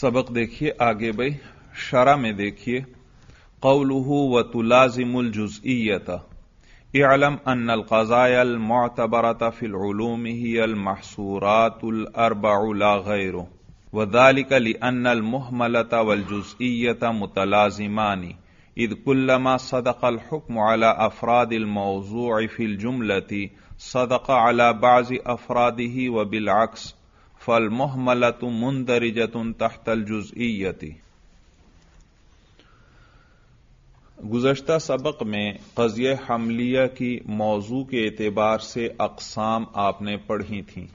सबक देखिए आगे भाई। शरा में देखिए क़ौलुहु व तुलाज़िमुल जुज़इय्यत इअलम अन्नल क़ज़ायल मुअतबरत फ़िल उलूम हियल महसूरातुल अर्बअु ला ग़ैरु व ज़ालिका लिअन्नल मुहमलत वल जुज़इय्यत मुतलाज़िमानि इज़ कुल्लमा सदक़ल हुक्मु अला अफ़रादिल मौज़ूअ फ़िल जुमलति सदक़ अला बाज़ि अफ़रादिही व बिलअक्स फल मुहमलतु मुंदरिजतुन तहतल जुज़इय्यति। गुज़श्ता सबक में क़ज़िया हमलिया की मौजू के एतबार से अक़साम आपने पढ़ी थीं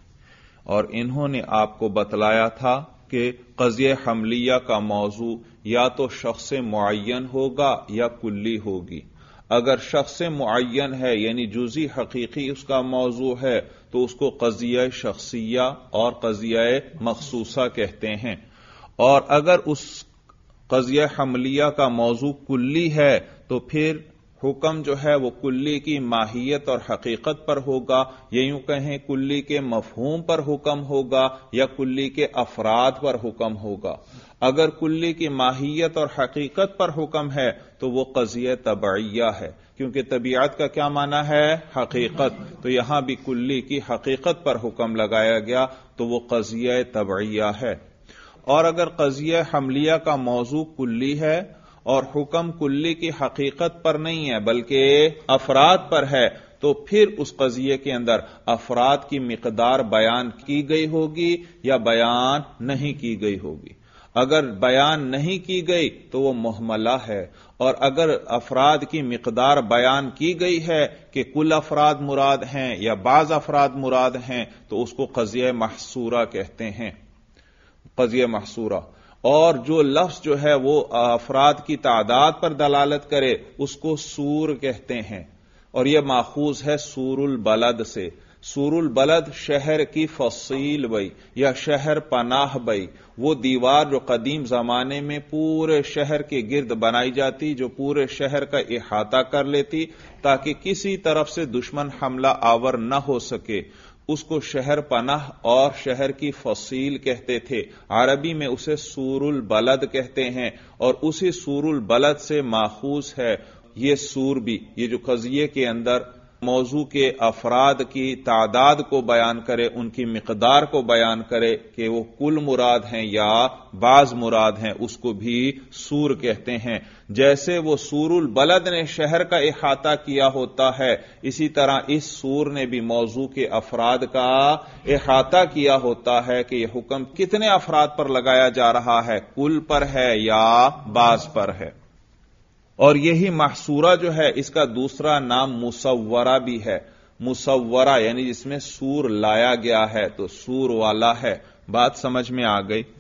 और इन्होंने आपको बतलाया था कि क़ज़िया हमलिया का मौजू या तो शख्स मुअय्यन होगा या कुल्ली होगी। अगर शख्स मुअय्यन है यानी जुज़ी हकीकी उसका मौजू है तो उसको क़ज़िया शख्सिया और क़ज़िया मखसूसा कहते हैं, और अगर उस क़ज़िया हमलिया का मौजू कुल्ली है तो फिर हुक्म जो है वो कुल्ली की माहियत और हकीकत पर होगा, या यूं कहें कुल्ली के मफहूम पर हुक्म होगा या कुल्ली के अफराद पर हुक्म होगा। अगर कुल्ली की माहियत और हकीकत पर हुक्म है तो वो क़ज़िया तबइया है, क्योंकि तबीयत का क्या माना है? हकीकत। तो यहां भी कुल्ली की हकीकत पर हुक्म लगाया गया तो वो क़ज़िया तबइया है। और अगर क़ज़िया हमलिया का मौजू कुल्ली है और हुक्म कुल्ली की हकीकत पर नहीं है बल्कि अफराद पर है तो फिर उस क़ज़िये के अंदर अफराद की मिक़दार बयान की गई होगी या बयान नहीं की गई होगी। अगर बयान नहीं की गई तो वो मुहमला है, और अगर अफराद की मिक़दार बयान की गई है कि कुल अफराद मुराद हैं या बाज़ अफराद मुराद हैं तो उसको क़ज़िया महसूरा कहते हैं, क़ज़िया महसूरा। और जो लफ्ज़ जो है वो अफराद की तादाद पर दलालत करे उसको सूर कहते हैं, और यह माखूज है सूरुल बलद से। सूरुल बलद शहर की फसील बई या शहर पनाह बई, वो दीवार जो कदीम जमाने में पूरे शहर के गिर्द बनाई जाती, जो पूरे शहर का इहाता कर लेती ताकि किसी तरफ से दुश्मन हमला आवर न हो सके, उसको शहर पनाह और शहर की फसील कहते थे। अरबी में उसे सूरुल बलद कहते हैं, और उसी सूरुल बलद से माखूज है ये सूर भी, ये जो क़ज़िये के अंदर मौजू के अफराद की तादाद को बयान करे, उनकी मिक़दार को बयान करे कि वो कुल मुराद हैं या बाज़ मुराद हैं, उसको भी सूर कहते हैं। जैसे वो सूरुल बलद ने शहर का इहाता किया होता है, इसी तरह इस सूर ने भी मौजू के अफराद का इहाता किया होता है कि यह हुक्म कितने अफराद पर लगाया जा रहा है, कुल पर है या बाज़ पर है। और यही महसूरा जो है इसका दूसरा नाम मुसव्वरा भी है। मुसव्वरा यानी जिसमें सूर लाया गया है तो सूर वाला है। बात समझ में आ गई।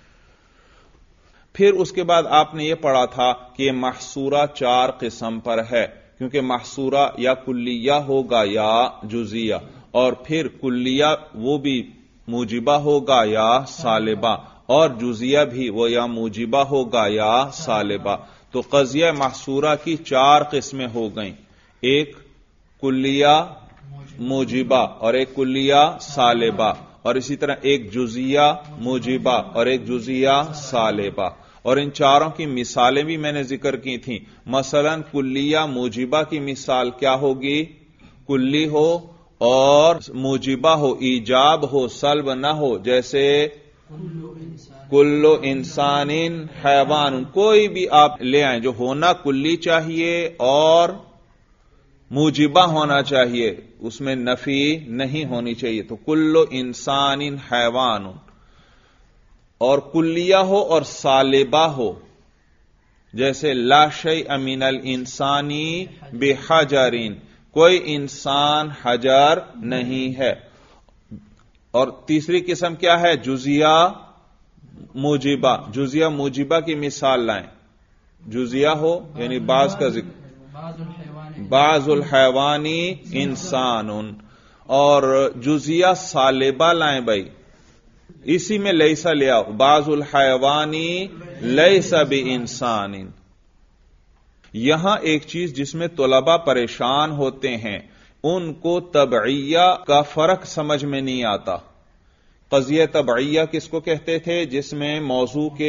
फिर उसके बाद आपने ये पढ़ा था कि महसूरा 4 किस्म पर है, क्योंकि महसूरा या कुल्लिया होगा या जुजिया, और फिर कुल्लिया वो भी मूजिबा होगा या सालिबा, और जुजिया भी वो या मूजिबा होगा या सालिबा। तो क़ज़िया महसूरा की 4 किस्में हो गईं, एक कुल्लिया मूजिबा और एक कुल्लिया सालिबा, और इसी तरह एक जुजिया मूजिबा और एक जुजिया सालिबा। और इन चारों की मिसालें भी मैंने जिक्र की थी। मसलन कुल्लिया मूजिबा की मिसाल क्या होगी? कुल्ली हो और मूजिबा हो, ईजाब हो, सल्ब न हो, जैसे कुल्लो इंसानिन हैवान, कोई भी आप ले आए जो होना कुल्ली चाहिए और मूजिबा होना चाहिए, उसमें नफी नहीं होनी चाहिए। तो कुल्लो इंसानिन हैवान, और कुल्लिया हो और सालिबा हो, जैसे ला शैअ मिनल इंसानी बिहजरिन, कोई इंसान हजर नहीं है। और तीसरी किस्म क्या है? जुजिया मूजिबा। जुजिया मूजिबा की मिसाल लाएं। जुजिया हो यानी बाज का जिक्र, बाजुल हैवानी इंसानुन, और जुजिया सालिबा लाएं भाई, इसी में लैसा ले आओ, बाजुल हैवानी लैसा बि इंसानिन। यहां एक चीज जिसमें तुलबा परेशान होते हैं, उनको तबइया का फर्क समझ में नहीं आता। قضیہ تبعیہ کس کو کہتے تھے؟ جس میں موضوع کے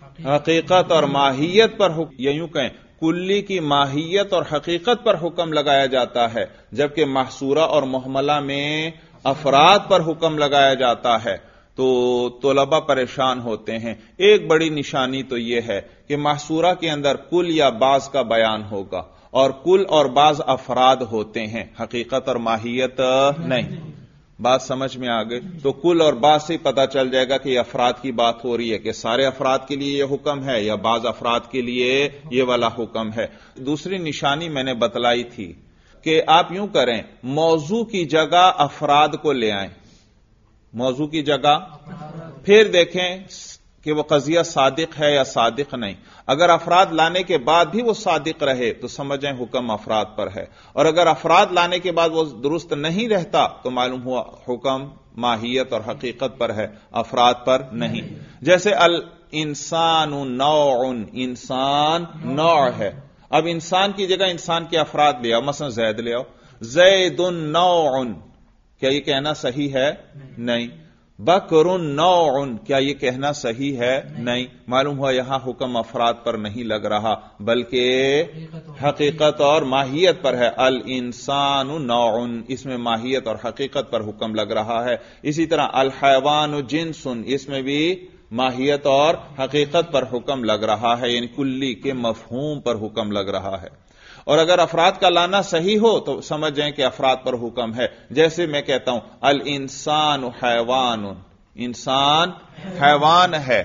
حقیقت اور ماہیت پر یا یوں کہیں کلی کی ماہیت اور حقیقت پر حکم لگایا جاتا ہے، جبکہ محصورہ اور محملہ میں افراد پر حکم لگایا جاتا ہے، تو طلبہ پریشان ہوتے ہیں۔ ایک بڑی نشانی تو یہ ہے کہ محصورہ کے اندر کل یا بعض کا بیان ہوگا، اور کل اور بعض افراد ہوتے ہیں، حقیقت اور ماہیت نہیں۔ بات سمجھ میں آ گئی؟ تو کل اور بعض سے پتہ چل جائے گا کہ یہ افراد کی بات ہو رہی ہے، کہ سارے افراد کے لیے یہ حکم ہے یا بعض افراد کے لیے یہ والا حکم ہے۔ دوسری نشانی میں نے بتلائی تھی کہ آپ یوں کریں، موضوع کی جگہ افراد کو لے آئیں، موضوع کی جگہ، پھر دیکھیں کہ وہ قضیہ صادق ہے یا صادق نہیں۔ اگر افراد لانے کے بعد بھی وہ صادق رہے تو سمجھیں حکم افراد پر ہے، اور اگر افراد لانے کے بعد وہ درست نہیں رہتا تو معلوم ہوا حکم ماہیت اور حقیقت پر ہے، افراد پر نہیں۔ جیسے الانسان نوع، انسان نوع ہے، اب انسان کی جگہ انسان کے افراد لے آؤ، مثلا زید لے آؤ، زید نوع، کیا یہ کہنا صحیح ہے؟ نہیں۔ بکر نوع، کیا یہ کہنا صحیح ہے؟ نہیں۔ معلوم ہوا یہاں حکم افراد پر نہیں لگ رہا بلکہ حقیقت اور ماہیت پر ہے۔ الانسان نوع، اس میں ماہیت اور حقیقت پر حکم لگ رہا ہے۔ اسی طرح الحیوان جنس، اس میں بھی ماہیت اور حقیقت پر حکم لگ رہا ہے، یعنی کلی کے مفہوم پر حکم لگ رہا ہے۔ اور اگر افراد کا لانا صحیح ہو تو سمجھ جائیں کہ افراد پر حکم ہے۔ جیسے میں کہتا ہوں الانسان حیوان، انسان حیوان ہے،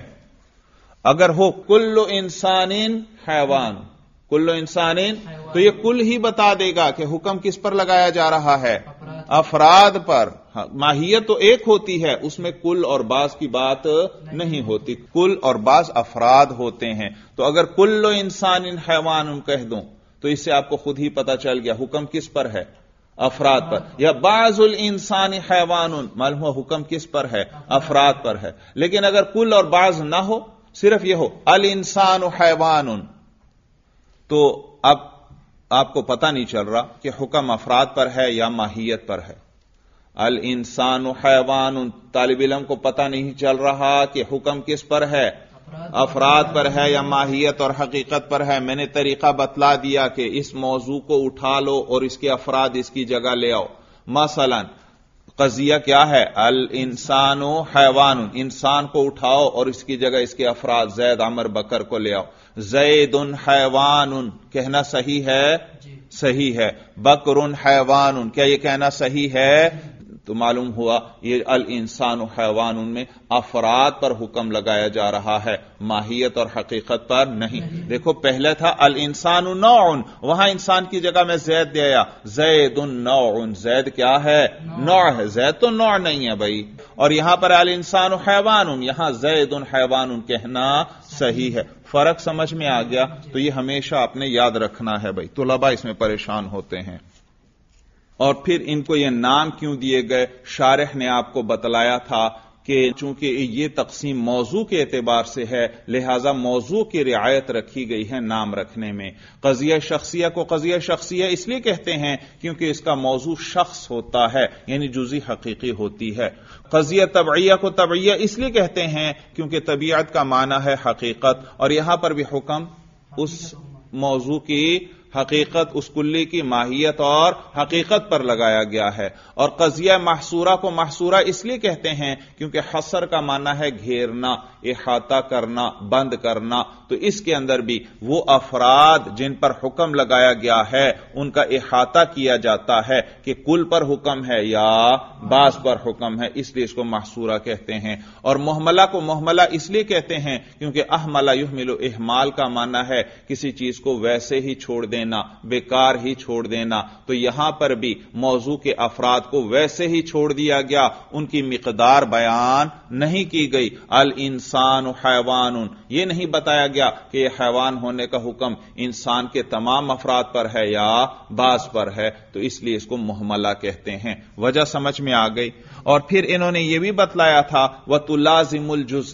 اگر ہو کل انسان حیوان، کل انسان، تو یہ کل ہی بتا دے گا کہ حکم کس پر لگایا جا رہا ہے؟ افراد پر۔ ماہیت تو ایک ہوتی ہے، اس میں کل اور بعض کی بات نہیں ہوتی، کل اور بعض افراد ہوتے ہیں۔ تو اگر کل انسان حیوان کہہ دوں تو اس سے آپ کو خود ہی پتا چل گیا حکم کس پر ہے؟ افراد پر۔ یا بعض الانسان حیوان، معلوم ہوا حکم کس پر ہے؟ افراد پر ہے۔ لیکن اگر کل اور بعض نہ ہو، صرف یہ ہو الانسان حیوان، تو اب آپ کو پتہ نہیں چل رہا کہ حکم افراد پر ہے یا ماہیت پر ہے۔ الانسان حیوان، طالب علم کو پتہ نہیں چل رہا کہ حکم کس پر ہے؟ افراد پر ہے یا ماہیت اور حقیقت پر ہے۔ میں نے طریقہ بتلا دیا کہ اس موضوع کو اٹھا لو اور اس کے افراد اس کی جگہ لے آؤ۔ مثلا قضیہ کیا ہے؟ الانسان حیوان، انسان کو اٹھاؤ اور اس کی جگہ اس کے افراد زید عمر بکر کو لے آؤ۔ زید حیوان کہنا صحیح ہے؟ صحیح ہے۔ بکر حیوان، کیا یہ کہنا صحیح ہے؟ تو معلوم ہوا یہ الانسان حیوان میں افراد پر حکم لگایا جا رہا ہے، ماہیت اور حقیقت پر نہیں۔ دیکھو پہلے تھا الانسان نوع، وہاں انسان کی جگہ میں زید دے آیا، زید نوع، زید کیا ہے؟ نوع ہے، زید تو نوع نہیں ہے بھائی۔ اور یہاں پر الانسان حیوان، یہاں زید حیوان کہنا صحیح ہے۔ فرق سمجھ میں آ گیا؟ تو یہ ہمیشہ آپ نے یاد رکھنا ہے بھائی، طلباء اس میں پریشان ہوتے ہیں۔ اور پھر ان کو یہ نام کیوں دیے گئے؟ شارح نے آپ کو بتلایا تھا کہ چونکہ یہ تقسیم موضوع کے اعتبار سے ہے، لہذا موضوع کی رعایت رکھی گئی ہے نام رکھنے میں۔ قضیہ شخصیہ کو قضیہ شخصیہ اس لیے کہتے ہیں کیونکہ اس کا موضوع شخص ہوتا ہے، یعنی جزئی حقیقی ہوتی ہے۔ قضیہ تبعیہ کو تبعیہ اس لیے کہتے ہیں کیونکہ طبیعت کا معنی ہے حقیقت، اور یہاں پر بھی حکم اس موضوع کی حقیقت، اس کلی کی ماہیت اور حقیقت پر لگایا گیا ہے۔ اور قضیہ محصورہ کو محصورہ اس لیے کہتے ہیں کیونکہ حصر کا معنی ہے گھیرنا، احاطہ کرنا، بند کرنا، تو اس کے اندر بھی وہ افراد جن پر حکم لگایا گیا ہے ان کا احاطہ کیا جاتا ہے کہ کل پر حکم ہے یا بعض پر حکم ہے، اس لیے اس کو محصورہ کہتے ہیں۔ اور محملہ کو محملہ اس لیے کہتے ہیں کیونکہ احملہ یحمل، احمال کا معنی ہے کسی چیز کو ویسے ہی چھوڑ دینا، بیکار ہی چھوڑ دینا، تو یہاں پر بھی موضوع کے افراد کو ویسے ہی چھوڑ دیا گیا، ان کی مقدار بیان نہیں کی گئی۔ الانسان حیوان، یہ نہیں بتایا گیا کہ یہ حیوان ہونے کا حکم انسان کے تمام افراد پر ہے یا بعض پر ہے، تو اس لیے اس کو محملہ کہتے ہیں۔ وجہ سمجھ میں آ گئی؟ اور پھر انہوں نے یہ بھی بتلایا تھا وَتُلَازِمُ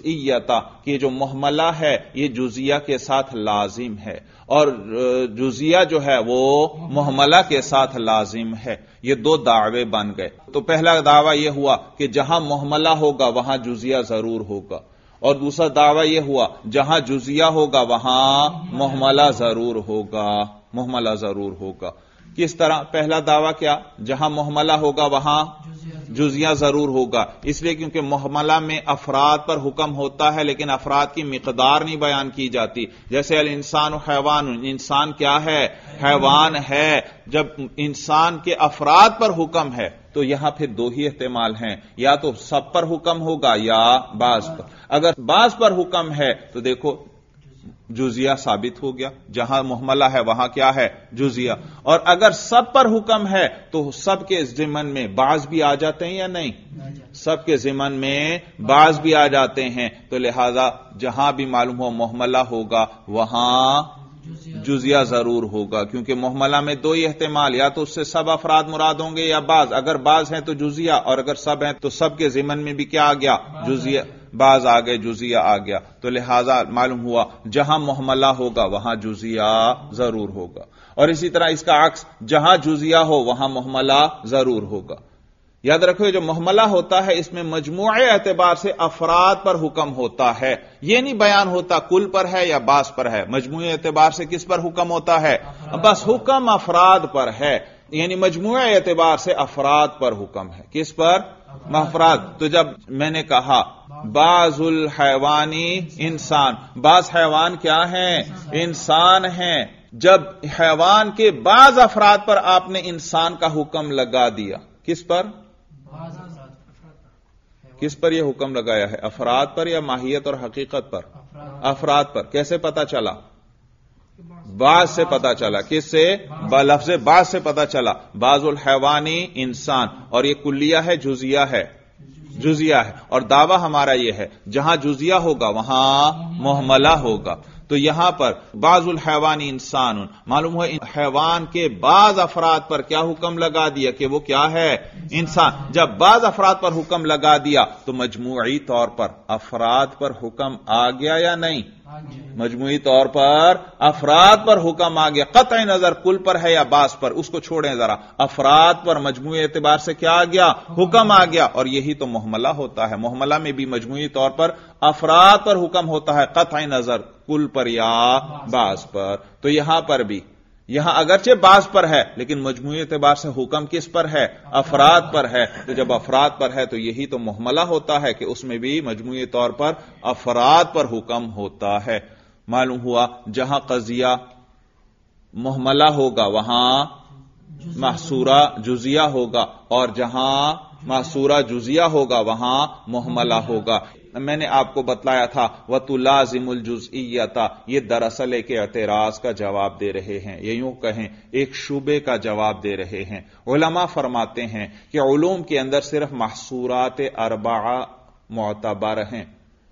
الْجُزْئِيَّةَ کہ جو محملہ ہے یہ جزیہ کے ساتھ لازم ہے، اور جزیہ جزیہ جو ہے وہ محملہ کے ساتھ لازم ہے. یہ دو دعوے بن گئے. تو پہلا دعویٰ یہ ہوا کہ جہاں محملہ ہوگا وہاں جزیہ ضرور ہوگا، اور دوسرا دعویٰ یہ ہوا جہاں جزیہ ہوگا وہاں محملہ ضرور ہوگا. محملہ ضرور ہوگا. کس طرح؟ پہلا دعویٰ کیا؟ جہاں محملہ ہوگا وہاں جزیہ ضرور ہوگا، اس لیے کیونکہ محملہ میں افراد پر حکم ہوتا ہے لیکن افراد کی مقدار نہیں بیان کی جاتی. جیسے الانسان حیوان، انسان کیا ہے؟ حیوان ہے. جب انسان کے افراد پر حکم ہے تو یہاں پھر دو ہی احتمال ہیں، یا تو سب پر حکم ہوگا یا بعض پر. اگر بعض پر حکم ہے تو دیکھو جزیہ ثابت ہو گیا، جہاں محملہ ہے وہاں کیا ہے؟ جزیہ. اور اگر سب پر حکم ہے تو سب کے ضمن میں بعض بھی آ جاتے ہیں یا نہیں؟ سب کے ضمن میں بعض بھی آ جاتے ہیں. تو لہذا جہاں بھی معلوم ہو محملہ ہوگا وہاں جزیہ ضرور ہوگا، کیونکہ محملہ میں دو ہی احتمال، یا تو اس سے سب افراد مراد ہوں گے یا بعض. اگر بعض ہیں تو جزیہ، اور اگر سب ہیں تو سب کے ضمن میں بھی کیا آ گیا؟ جزیہ. بعض آ گئے، جزیہ آ گیا. تو لہذا معلوم ہوا جہاں محملہ ہوگا وہاں جزیہ ضرور ہوگا. اور اسی طرح اس کا عکس، جہاں جزیہ ہو وہاں محملہ ضرور ہوگا. یاد رکھو جو محملہ ہوتا ہے اس میں مجموعے اعتبار سے افراد پر حکم ہوتا ہے، یہ نہیں بیان ہوتا کل پر ہے یا بعض پر ہے. مجموعے اعتبار سے کس پر حکم ہوتا ہے؟ بس حکم افراد پر ہے، یعنی مجموعے اعتبار سے افراد پر حکم ہے. کس پر؟ افراد. تو جب میں نے کہا بعض الحیوانی انسان، بعض حیوان کیا ہیں؟ انسان ہیں. جب حیوان کے بعض افراد پر آپ نے انسان کا حکم لگا دیا، کس پر؟ کس پر یہ حکم لگایا ہے؟ افراد پر یا ماہیت اور حقیقت پر؟ افراد پر. کیسے پتا چلا؟ بعض سے پتا چلا. کس سے؟ لفظ بعض سے پتا چلا. بعض الحیوانی انسان، اور یہ کلیہ ہے جزیہ ہے؟ جزیہ ہے. اور دعویٰ ہمارا یہ ہے جہاں جزیہ ہوگا وہاں محملہ ہوگا. تو یہاں پر بعض الحیوانی انسان، معلوم ہوا حیوان کے بعض افراد پر کیا حکم لگا دیا کہ وہ کیا ہے؟ انسان. جب بعض افراد پر حکم لگا دیا تو مجموعی طور پر افراد پر حکم آ گیا یا نہیں؟ مجموعی طور پر افراد پر حکم آ گیا. قطع نظر کل پر ہے یا بعض پر، اس کو چھوڑیں ذرا. افراد پر مجموعی اعتبار سے کیا آ گیا؟ حکم آ گیا. اور یہی تو محملہ ہوتا ہے. محملہ میں بھی مجموعی طور پر افراد پر حکم ہوتا ہے، قطع نظر کل پر یا بعض پر. تو یہاں پر بھی، یہاں اگرچہ بعض پر ہے لیکن مجموعی اعتبار سے حکم کس پر ہے؟ افراد پر ہے. تو جب افراد پر ہے تو یہی تو محملہ ہوتا ہے کہ اس میں بھی مجموعی طور پر افراد پر حکم ہوتا ہے. معلوم ہوا جہاں قضیہ محملہ ہوگا وہاں محصورہ جزیہ ہوگا، اور جہاں محصورہ جزیہ ہوگا وہاں محملہ ہوگا. میں نے آپ کو بتلایا تھا وَتُلَازِمُ الْجُزْئِيَّةَ، یہ دراصل ایک اعتراض کا جواب دے رہے ہیں، یا یوں کہیں ایک شبے کا جواب دے رہے ہیں. علماء فرماتے ہیں کہ علوم کے اندر صرف محصورات اربعہ معتبر ہیں.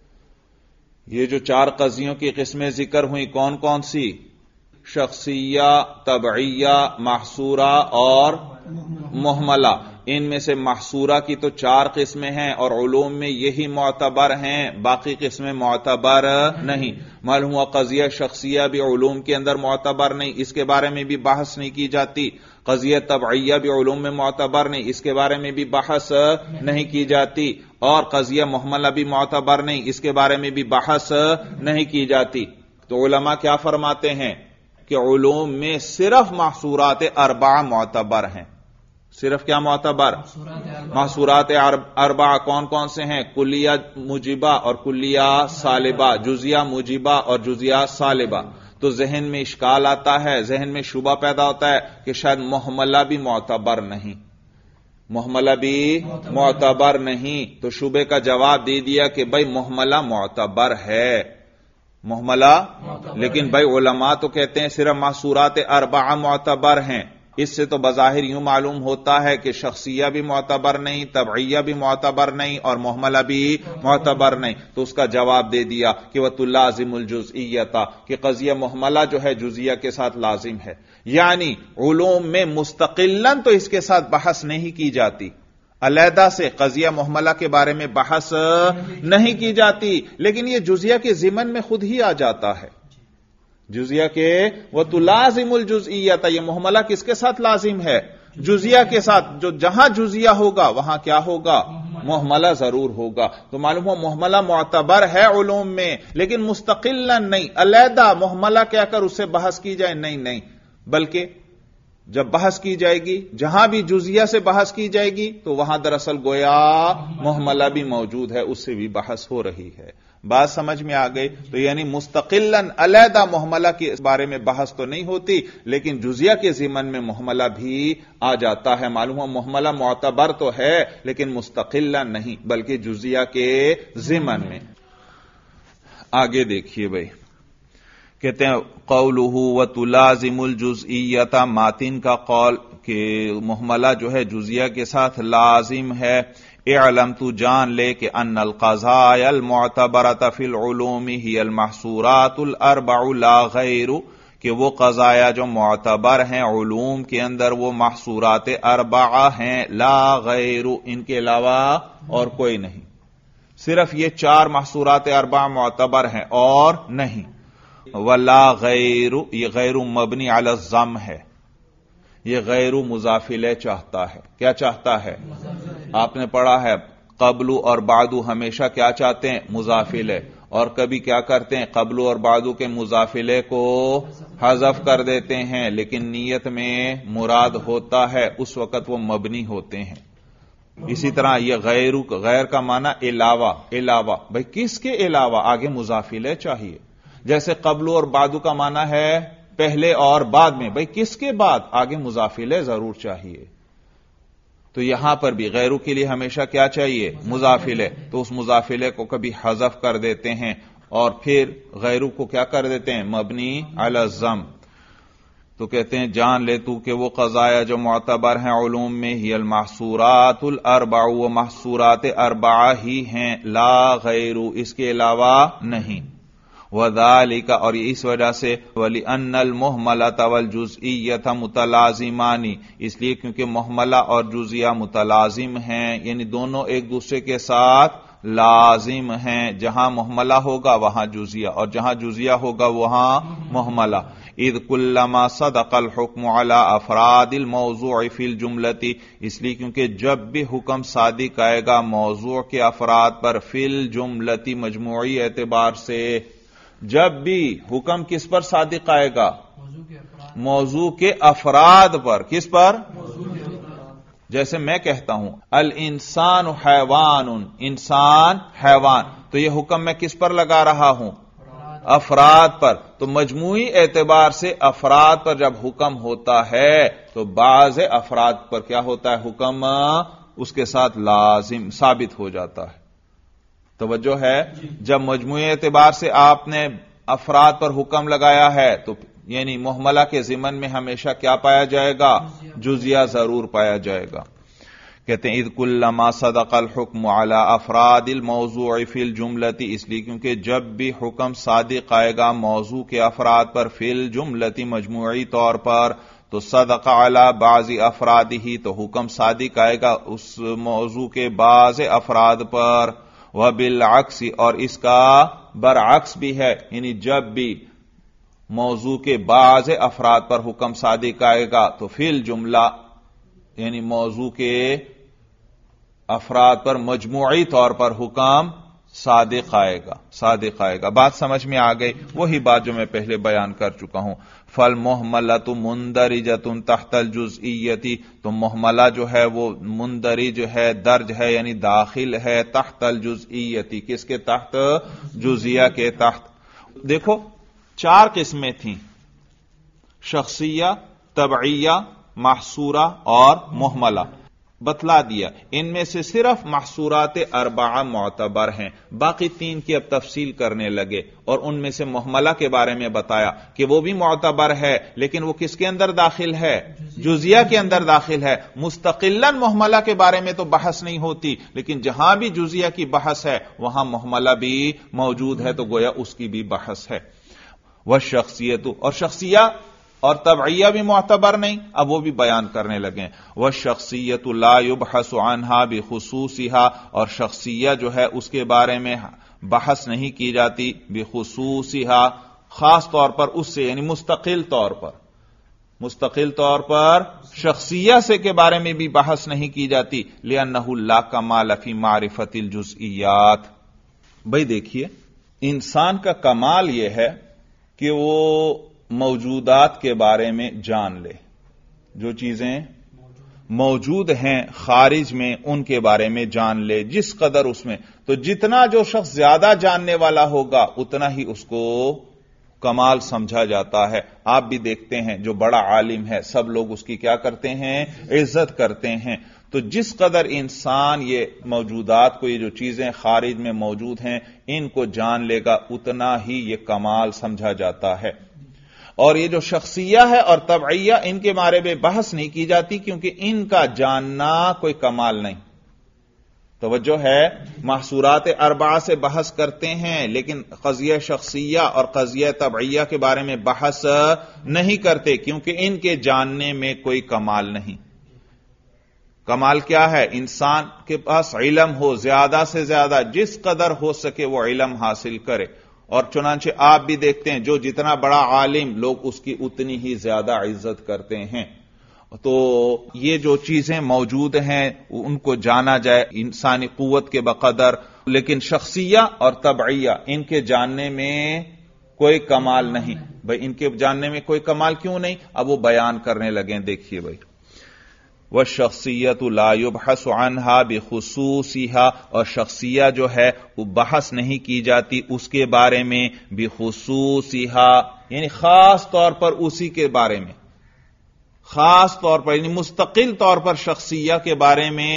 یہ جو چار قضیوں کی قسمیں ذکر ہوئی کون کون سی؟ شخصیہ، طبعیہ، محصورہ اور محملہ. ان میں سے محصورہ کی تو چار قسمیں ہیں اور علوم میں یہی معتبر ہیں، باقی قسمیں معتبر نہیں. معلوم ہوا قضیہ شخصیہ بھی علوم کے اندر معتبر نہیں، اس کے بارے میں بھی بحث نہیں کی جاتی. قضیہ طبعیہ بھی علوم میں معتبر نہیں، اس کے بارے میں بھی بحث نہیں کی جاتی. اور قضیہ محملہ بھی معتبر نہیں، اس کے بارے میں بھی بحث نہیں کی جاتی. تو علماء کیا فرماتے ہیں کہ علوم میں صرف محصورات اربعہ معتبر ہیں. صرف کیا معتبر؟ محصورات اربعہ کون کون سے ہیں؟ کلیہ موجبہ اور کلیہ سالبہ، جزیہ موجبہ اور جزیہ سالبہ. تو ذہن میں اشکال آتا ہے، ذہن میں شبہ پیدا ہوتا ہے کہ شاید محملہ بھی معتبر نہیں، محملہ بھی معتبر نہیں. تو شبے کا جواب دے دیا کہ بھائی محملہ معتبر ہے، محملہ، لیکن بھائی علماء تو کہتے ہیں صرف محصورات اربعہ معتبر ہیں. اس سے تو بظاہر یوں معلوم ہوتا ہے کہ شخصیہ بھی معتبر نہیں، طبعیہ بھی معتبر نہیں اور محملہ بھی معتبر نہیں. تو اس کا جواب دے دیا کہ وَتُلَازِمُ الْجُزْئِيَّةَ، کہ قضیہ محملہ جو ہے جزیہ کے ساتھ لازم ہے. یعنی علوم میں مستقلاً تو اس کے ساتھ بحث نہیں کی جاتی، علیحدہ سے قضیہ محملہ کے بارے میں بحث نہیں کی جاتی، لیکن یہ جزیہ کے ضمن میں خود ہی آ جاتا ہے. جزیہ کے وہ تو لازم الجزئیت، یہ محملہ کس کے ساتھ لازم ہے؟ جزیہ کے ساتھ. جو جہاں جزیہ ہوگا وہاں کیا ہوگا؟ محملہ ضرور ہوگا. تو معلوم ہو محملہ معتبر ہے علوم میں، لیکن مستقلا نہیں، علیحدہ محملہ کیا کر اس سے بحث کی جائے، نہیں، بلکہ جب بحث کی جائے گی جہاں بھی جزیہ سے بحث کی جائے گی تو وہاں دراصل گویا محملہ بھی موجود ہے، اس سے بھی بحث ہو رہی ہے. بات سمجھ میں آ گئی؟ تو یعنی مستقلاً علیحدہ محملہ کے بارے میں بحث تو نہیں ہوتی، لیکن جزیہ کے ضمن میں محملہ بھی آ جاتا ہے. معلوم ہو محملہ معتبر تو ہے لیکن مستقلاً نہیں بلکہ جزیہ کے ضمن میں. آگے دیکھیے بھائی، کہتے ہیں قولہ وتلازم الجزئیۃ، ماتن کا قول کہ محملہ جو ہے جزیہ کے ساتھ لازم ہے. اعلم، تو جان لے کہ ان القضایا المعتبرۃ فی العلوم ہی المحصورات الاربع لا غیر، کہ وہ قضایا جو معتبر ہیں علوم کے اندر وہ محصورات اربعہ ہیں، لا غیر، ان کے علاوہ اور کوئی نہیں. صرف یہ 4 محصورات اربعہ معتبر ہیں اور نہیں. ولا غیر، یہ غیر مبنی علی الضم ہے، یہ غیر مضاف الیہ چاہتا ہے. کیا چاہتا ہے؟ آپ نے پڑھا ہے قبل اور بعد ہمیشہ کیا چاہتے ہیں؟ مضاف الیہ. اور کبھی کیا کرتے ہیں؟ قبل اور بعد کے مضاف الیہ کو حذف کر دیتے ہیں، لیکن نیت میں مراد ہوتا ہے اس وقت وہ مبنی ہوتے ہیں. اسی طرح یہ غیر کا معنی علاوہ. بھئی کس کے علاوہ؟ آگے مضاف الیہ چاہیے. جیسے قبل اور بعد کا معنی ہے پہلے اور بعد میں، بھئی کس کے بعد؟ آگے مضاف الیہ ضرور چاہیے. تو یہاں پر بھی غیرو کے لیے ہمیشہ کیا چاہیے؟ مضاف الیہ. تو اس مضاف الیہ کو کبھی حذف کر دیتے ہیں اور پھر غیرو کو کیا کر دیتے ہیں؟ مبنی علی الضم. تو کہتے ہیں جان لے تو کہ وہ قضایا جو معتبر ہیں علوم میں ہی المحصورات الاربع، وہ محصورات اربعہ ہی ہیں، لا غیر، اس کے علاوہ نہیں. وذالک، اور اس وجہ سے وَلِأَنَّ الْمُحْمَلَةَ وَالْجُزْئِيَّةَ مُتَلَازِمَانِ، اس لیے کیونکہ محملہ اور جزیہ متلازم ہیں، یعنی دونوں ایک دوسرے کے ساتھ لازم ہیں. جہاں محملہ ہوگا وہاں جزیہ، اور جہاں جزیہ ہوگا وہاں محملہ. اذ کلما صدق الحکم علی افراد الموضوع فی الجملۃ، اس لیے کیونکہ جب بھی حکم صادق آئے گا موضوع کے افراد پر، فی الجملۃ مجموعی اعتبار سے. جب بھی حکم کس پر صادق آئے گا؟ موضوع کے افراد پر. کس پر؟ جیسے میں کہتا ہوں الانسان حیوان، انسان حیوان، تو یہ حکم میں کس پر لگا رہا ہوں؟ افراد پر. تو مجموعی اعتبار سے افراد پر جب حکم ہوتا ہے تو بعض افراد پر کیا ہوتا ہے؟ حکم اس کے ساتھ لازم ثابت ہو جاتا ہے. توجہ ہے؟ جب مجموعی اعتبار سے آپ نے افراد پر حکم لگایا ہے تو یعنی محملہ کے ضمن میں ہمیشہ کیا پایا جائے گا؟ جزیہ ضرور پایا جائے گا. کہتے ہیں اذ کلما صدق الحکم علی افراد الموضوع فی الجملۃ، اس لیے کیونکہ جب بھی حکم صادق آئے گا موضوع کے افراد پر، فی الجملۃ مجموعی طور پر، تو صدق علی بعض افراد ہی، تو حکم صادق آئے گا اس موضوع کے بعض افراد پر. وبالعکس، اور اس کا برعکس بھی ہے، یعنی جب بھی موضوع کے بعض افراد پر حکم صادق آئے گا تو فی الجملہ یعنی موضوع کے افراد پر مجموعی طور پر حکم صادق آئے گا. بات سمجھ میں آ گئی؟ وہی بات جو میں پہلے بیان کر چکا ہوں. فالمحملۃ مندرجۃ تحت الجزئیۃ، تو محملہ جو ہے وہ مندرج ہے، درج ہے یعنی داخل ہے، تحت الجزئیۃ، کس کے تحت؟ جزیہ کے تحت. دیکھو 4 قسمیں تھیں، شخصیہ، تبعیہ، محصورہ اور محملہ. بتلا دیا ان میں سے صرف محصورات اربعہ معتبر ہیں، باقی 3 کی اب تفصیل کرنے لگے، اور ان میں سے محملہ کے بارے میں بتایا کہ وہ بھی معتبر ہے لیکن وہ کس کے اندر داخل ہے؟ جزیہ کے اندر داخل ہے. مستقلاً محملہ کے بارے میں تو بحث نہیں ہوتی، لیکن جہاں بھی جزیہ کی بحث ہے وہاں محملہ بھی موجود ہے، تو گویا اس کی بھی بحث ہے. والشخصیت، اور شخصیہ اور تبعیہ بھی معتبر نہیں، اب وہ بھی بیان کرنے لگے. والشخصیت لا یبحث عنہا بخصوصہا، اور شخصیہ جو ہے اس کے بارے میں بحث نہیں کی جاتی بخصوصہا، خاص طور پر اس سے، یعنی مستقل طور پر شخصیہ سے کے بارے میں بھی بحث نہیں کی جاتی، لأنہ لا کمال فی معرفت الجزئیات۔ بھئی دیکھیے، انسان کا کمال یہ ہے کہ وہ موجودات کے بارے میں جان لے، جو چیزیں موجود ہیں خارج میں ان کے بارے میں جان لے جس قدر اس میں، تو جتنا جو شخص زیادہ جاننے والا ہوگا اتنا ہی اس کو کمال سمجھا جاتا ہے۔ آپ بھی دیکھتے ہیں جو بڑا عالم ہے سب لوگ اس کی کیا کرتے ہیں؟ عزت کرتے ہیں۔ تو جس قدر انسان یہ موجودات کو، یہ جو چیزیں خارج میں موجود ہیں ان کو جان لے گا اتنا ہی یہ کمال سمجھا جاتا ہے۔ اور یہ جو شخصیہ ہے اور طبعیہ، ان کے بارے میں بحث نہیں کی جاتی کیونکہ ان کا جاننا کوئی کمال نہیں۔ توجہ ہے، محصورات اربعہ سے بحث کرتے ہیں لیکن قضیہ شخصیہ اور قضیہ طبعیہ کے بارے میں بحث نہیں کرتے کیونکہ ان کے جاننے میں کوئی کمال نہیں۔ کمال کیا ہے؟ انسان کے پاس علم ہو، زیادہ سے زیادہ جس قدر ہو سکے وہ علم حاصل کرے، اور چنانچہ آپ بھی دیکھتے ہیں جو جتنا بڑا عالم لوگ اس کی اتنی ہی زیادہ عزت کرتے ہیں۔ تو یہ جو چیزیں موجود ہیں ان کو جانا جائے انسانی قوت کے بقدر، لیکن شخصیہ اور طبعیہ ان کے جاننے میں کوئی کمال نہیں۔ بھئی ان کے جاننے میں کوئی کمال کیوں نہیں؟ اب وہ بیان کرنے لگیں، دیکھیے بھئی، وَالشَّخْصِيَّةُ لَا يُبْحَثُ عَنْهَا بِخُصُوصِهَا، اور شخصیہ جو ہے وہ بحث نہیں کی جاتی اس کے بارے میں، بِخُصُوصِهَا یعنی خاص طور پر اسی کے بارے میں، خاص طور پر یعنی مستقل طور پر شخصیہ کے بارے میں،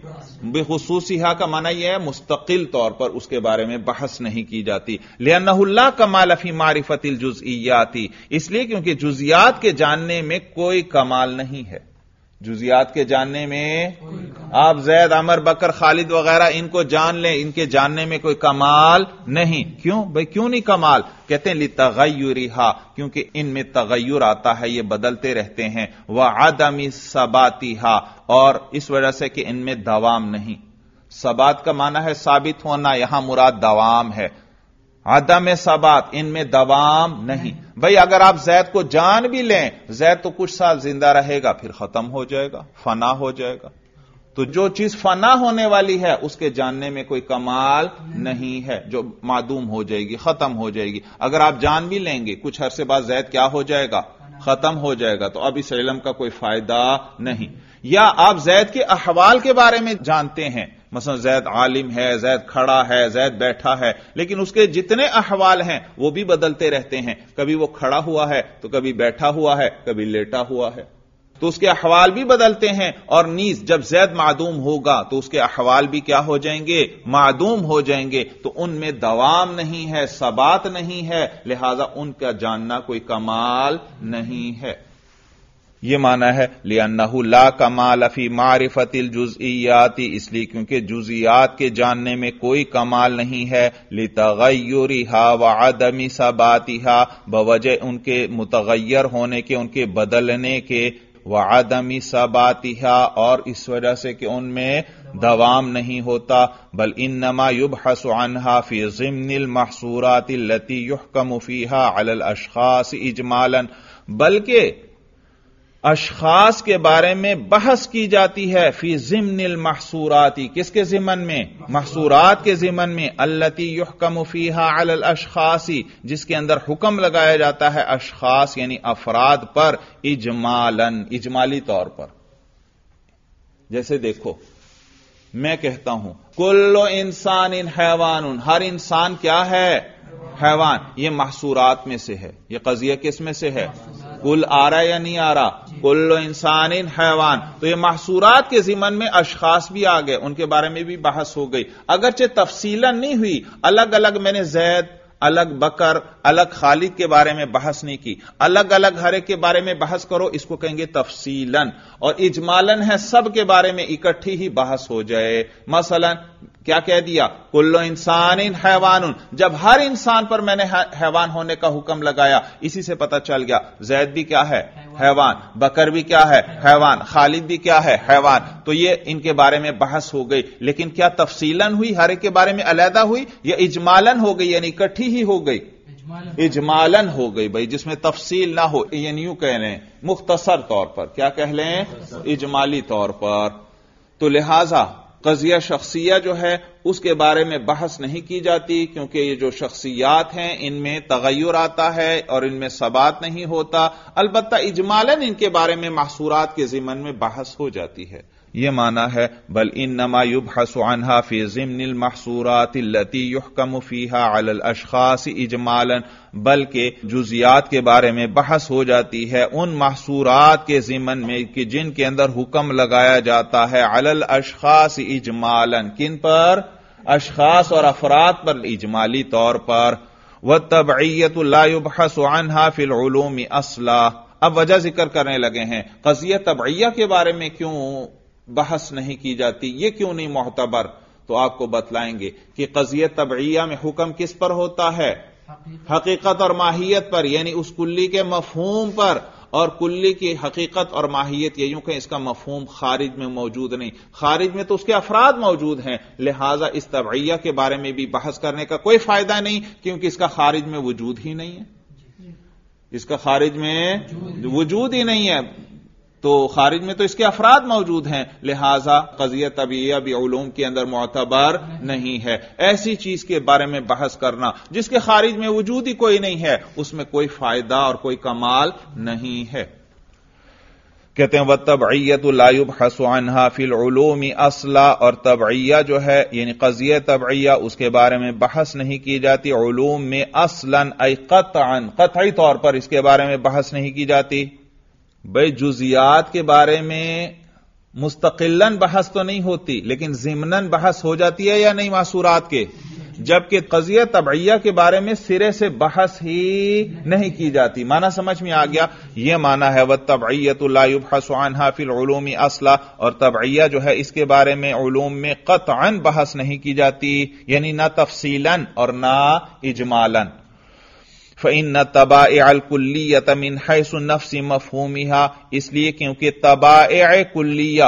بخصوصیہ کا معنی یہ ہے مستقل طور پر اس کے بارے میں بحث نہیں کی جاتی، لأنہ لا کمال فی معرفت الجزئیات، اس لیے کیونکہ جزیات کے جاننے میں کوئی کمال نہیں ہے۔ جزیات کے جاننے میں آپ زید، عمر، بکر، خالد وغیرہ ان کو جان لیں، ان کے جاننے میں کوئی کمال نہیں۔ کیوں بھئی؟ کیوں نہیں کمال؟ کہتے ہیں لِتَغَيُّرِهَا، کیونکہ ان میں تغیر آتا ہے، یہ بدلتے رہتے ہیں، وَعَدَمِ ثَبَاتِهَا، اور اس وجہ سے کہ ان میں دوام نہیں۔ ثبات کا معنی ہے ثابت ہونا، یہاں مراد دوام ہے۔ عدم ثبات، ان میں دوام نہیں۔ بھئی اگر آپ زید کو جان بھی لیں، زید تو کچھ سال زندہ رہے گا پھر ختم ہو جائے گا، فنا ہو جائے گا۔ تو جو چیز فنا ہونے والی ہے اس کے جاننے میں کوئی کمال نہیں ہے، جو معدوم ہو جائے گی، ختم ہو جائے گی۔ اگر آپ جان بھی لیں گے کچھ عرصے بعد زید کیا ہو جائے گا؟ ختم ہو جائے گا، تو اب اس علم کا کوئی فائدہ نہیں۔ یا آپ زید کے احوال کے بارے میں جانتے ہیں، مثلا زید عالم ہے، زید کھڑا ہے، زید بیٹھا ہے، لیکن اس کے جتنے احوال ہیں وہ بھی بدلتے رہتے ہیں، کبھی وہ کھڑا ہوا ہے تو کبھی بیٹھا ہوا ہے، کبھی لیٹا ہوا ہے، تو اس کے احوال بھی بدلتے ہیں۔ اور نیز جب زید معدوم ہوگا تو اس کے احوال بھی کیا ہو جائیں گے؟ معدوم ہو جائیں گے، تو ان میں دوام نہیں ہے، ثبات نہیں ہے، لہذا ان کا جاننا کوئی کمال نہیں ہے۔ یہ معنی ہے لِأَنَّهُ لَا كَمَالَ فِي مَعْرِفَةِ الْجُزْئِيَّاتِ، اس لیے کیونکہ جزیات کے جاننے میں کوئی کمال نہیں ہے، لِتَغَيُّرِهَا وَعَدَمِ ثَبَاتِهَا، بوجہ ان کے متغیر ہونے کے، ان کے بدلنے کے، وَعَدَمِ ثَبَاتِهَا، اور اس وجہ سے کہ ان میں دوام نہیں ہوتا، بل انما يبحث عنها في ضمن المحصورات التي يحكم فيها على الاشخاص اجمالا، بلکہ اشخاص کے بارے میں بحث کی جاتی ہے، فی ضمن المحصورات، کس کے ضمن میں؟ محصورات کے ضمن میں، التي يحكم فيها على الاشخاص، جس کے اندر حکم لگایا جاتا ہے اشخاص یعنی افراد پر، اجمالا، اجمالی طور پر۔ جیسے دیکھو، میں کہتا ہوں کل انسان حیوان، ہر انسان کیا ہے؟ حیوان۔ یہ محصورات میں سے ہے، یہ قضیہ کس میں سے ہے؟ کل آ رہا یا نہیں آ رہا؟ کل انسان حیوان، تو یہ محصورات کے ضمن میں اشخاص بھی آ گئے، ان کے بارے میں بھی بحث ہو گئی، اگرچہ تفصیلاً نہیں ہوئی، الگ الگ میں نے زید، الگ بکر، الگ خالد کے بارے میں بحث نہیں کی، الگ الگ ہر ایک کے بارے میں بحث کرو، اس کو کہیں گے تفصیلاً، اور اجمالاً ہے سب کے بارے میں اکٹھی ہی بحث ہو جائے۔ مثلا کیا کہہ دیا؟ کل انسان حیوان، جب ہر انسان پر میں نے حیوان ہونے کا حکم لگایا، اسی سے پتہ چل گیا زید بھی کیا ہے؟ حیوان، بکر بھی کیا ہے؟ حیوان، خالد بھی کیا ہے؟ حیوان۔ تو یہ ان کے بارے میں بحث ہو گئی، لیکن کیا تفصیلاً ہوئی، ہر ایک کے بارے میں علیحدہ ہوئی، یا اجمالاً ہو گئی یعنی اکٹھی ہی ہو گئی؟ اجمالن ہو گئی بھائی، جس میں تفصیل نہ ہو، یعنی یوں کہہ لیں مختصر طور پر، کیا کہہ لیں؟ اجمالی طور پر. تو لہذا قضیہ شخصیہ جو ہے اس کے بارے میں بحث نہیں کی جاتی، کیونکہ یہ جو شخصیات ہیں ان میں تغیر آتا ہے اور ان میں ثبات نہیں ہوتا. البتہ اجمالاً ان کے بارے میں محصورات کے ضمن میں بحث ہو جاتی ہے. یہ معنی ہے بل انما يبحث عنها في ضمن المحصورات التي يحكم فيها على الاشخاص اجمالا، بلکہ جزیات کے بارے میں بحث ہو جاتی ہے ان محصورات کے ضمن میں کہ جن کے اندر حکم لگایا جاتا ہے علی الاشخاص اجمالا، کن پر؟ اشخاص اور افراد پر اجمالی طور پر. والتبعیۃ لا يبحث عنها في العلوم اصلا. اب وجہ ذکر کرنے لگے ہیں قضیہ تبعیہ کے بارے میں کیوں بحث نہیں کی جاتی، یہ کیوں نہیں معتبر. تو آپ کو بتلائیں گے کہ قضیہ تبعیہ میں حکم کس پر ہوتا ہے؟ حقیقت اور ماہیت پر، یعنی اس کلی کے مفہوم پر. اور کلی کی حقیقت اور ماہیت یہ یوں کہ اس کا مفہوم خارج میں موجود نہیں، خارج میں تو اس کے افراد موجود ہیں، لہذا اس تبعیہ کے بارے میں بھی بحث کرنے کا کوئی فائدہ نہیں، کیونکہ اس کا خارج میں وجود ہی نہیں ہے. اس کا خارج میں وجود ہی نہیں ہے، تو خارج میں تو اس کے افراد موجود ہیں، لہذا قضیہ طبعیہ بھی علوم کے اندر معتبر نہیں ہے. ایسی چیز کے بارے میں بحث کرنا جس کے خارج میں وجود ہی کوئی نہیں ہے، اس میں کوئی فائدہ اور کوئی کمال نہیں ہے. کہتے ہیں وَالتَّبْعِيَّةُ لَا يُبْحَثُ عَنْهَا فِي الْعُلُومِ أَصْلًا، اور تبعیہ جو ہے یعنی قضیہ تبعیہ اس کے بارے میں بحث نہیں کی جاتی علوم میں اصلاً ای قطعاً، قطعی طور پر اس کے بارے میں بحث نہیں کی جاتی. بھئی جزیات کے بارے میں مستقلاً بحث تو نہیں ہوتی، لیکن ضمناً بحث ہو جاتی ہے یا نہیں محصورات کے، جبکہ قضیہ تبعیہ کے بارے میں سرے سے بحث ہی نہیں کی جاتی. معنی سمجھ میں آ گیا؟ یہ معنی ہے وَالتَّبْعِيَّةُ لَا يُبْحَثُ عَنْهَا فِي الْعُلُومِ أَصْلًا، اور تبعیہ جو ہے اس کے بارے میں علوم میں قطعاً بحث نہیں کی جاتی، یعنی نہ تفصیلاً اور نہ اجمالاً. فإن الطبائع الكلیۃ من حیث نفس مفہومها، اس لیے کیونکہ طبائع کلیہ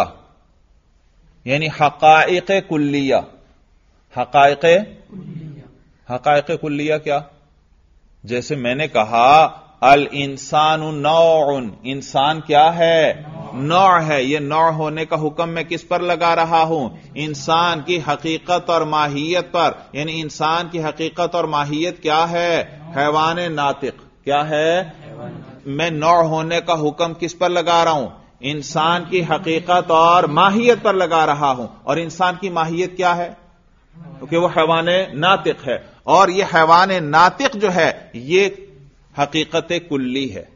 یعنی حقائق کلیہ، حقائق کلیہ کیا؟ جیسے میں نے کہا الانسان نوع، انسان کیا ہے؟ نوع ہے. یہ نوع ہونے کا حکم میں کس پر لگا رہا ہوں؟ انسان کی حقیقت اور ماہیت پر. یعنی انسان کی حقیقت اور ماہیت کیا ہے؟ حیوان ناطق. کیا ہے؟ میں نوع ہونے کا حکم کس پر لگا رہا ہوں؟ انسان کی حقیقت اور ماہیت پر لگا رہا ہوں. اور انسان کی ماہیت کیا ہے؟ کیونکہ وہ حیوان ناطق ہے، اور یہ حیوان ناطق جو ہے یہ حقیقت کلی ہے.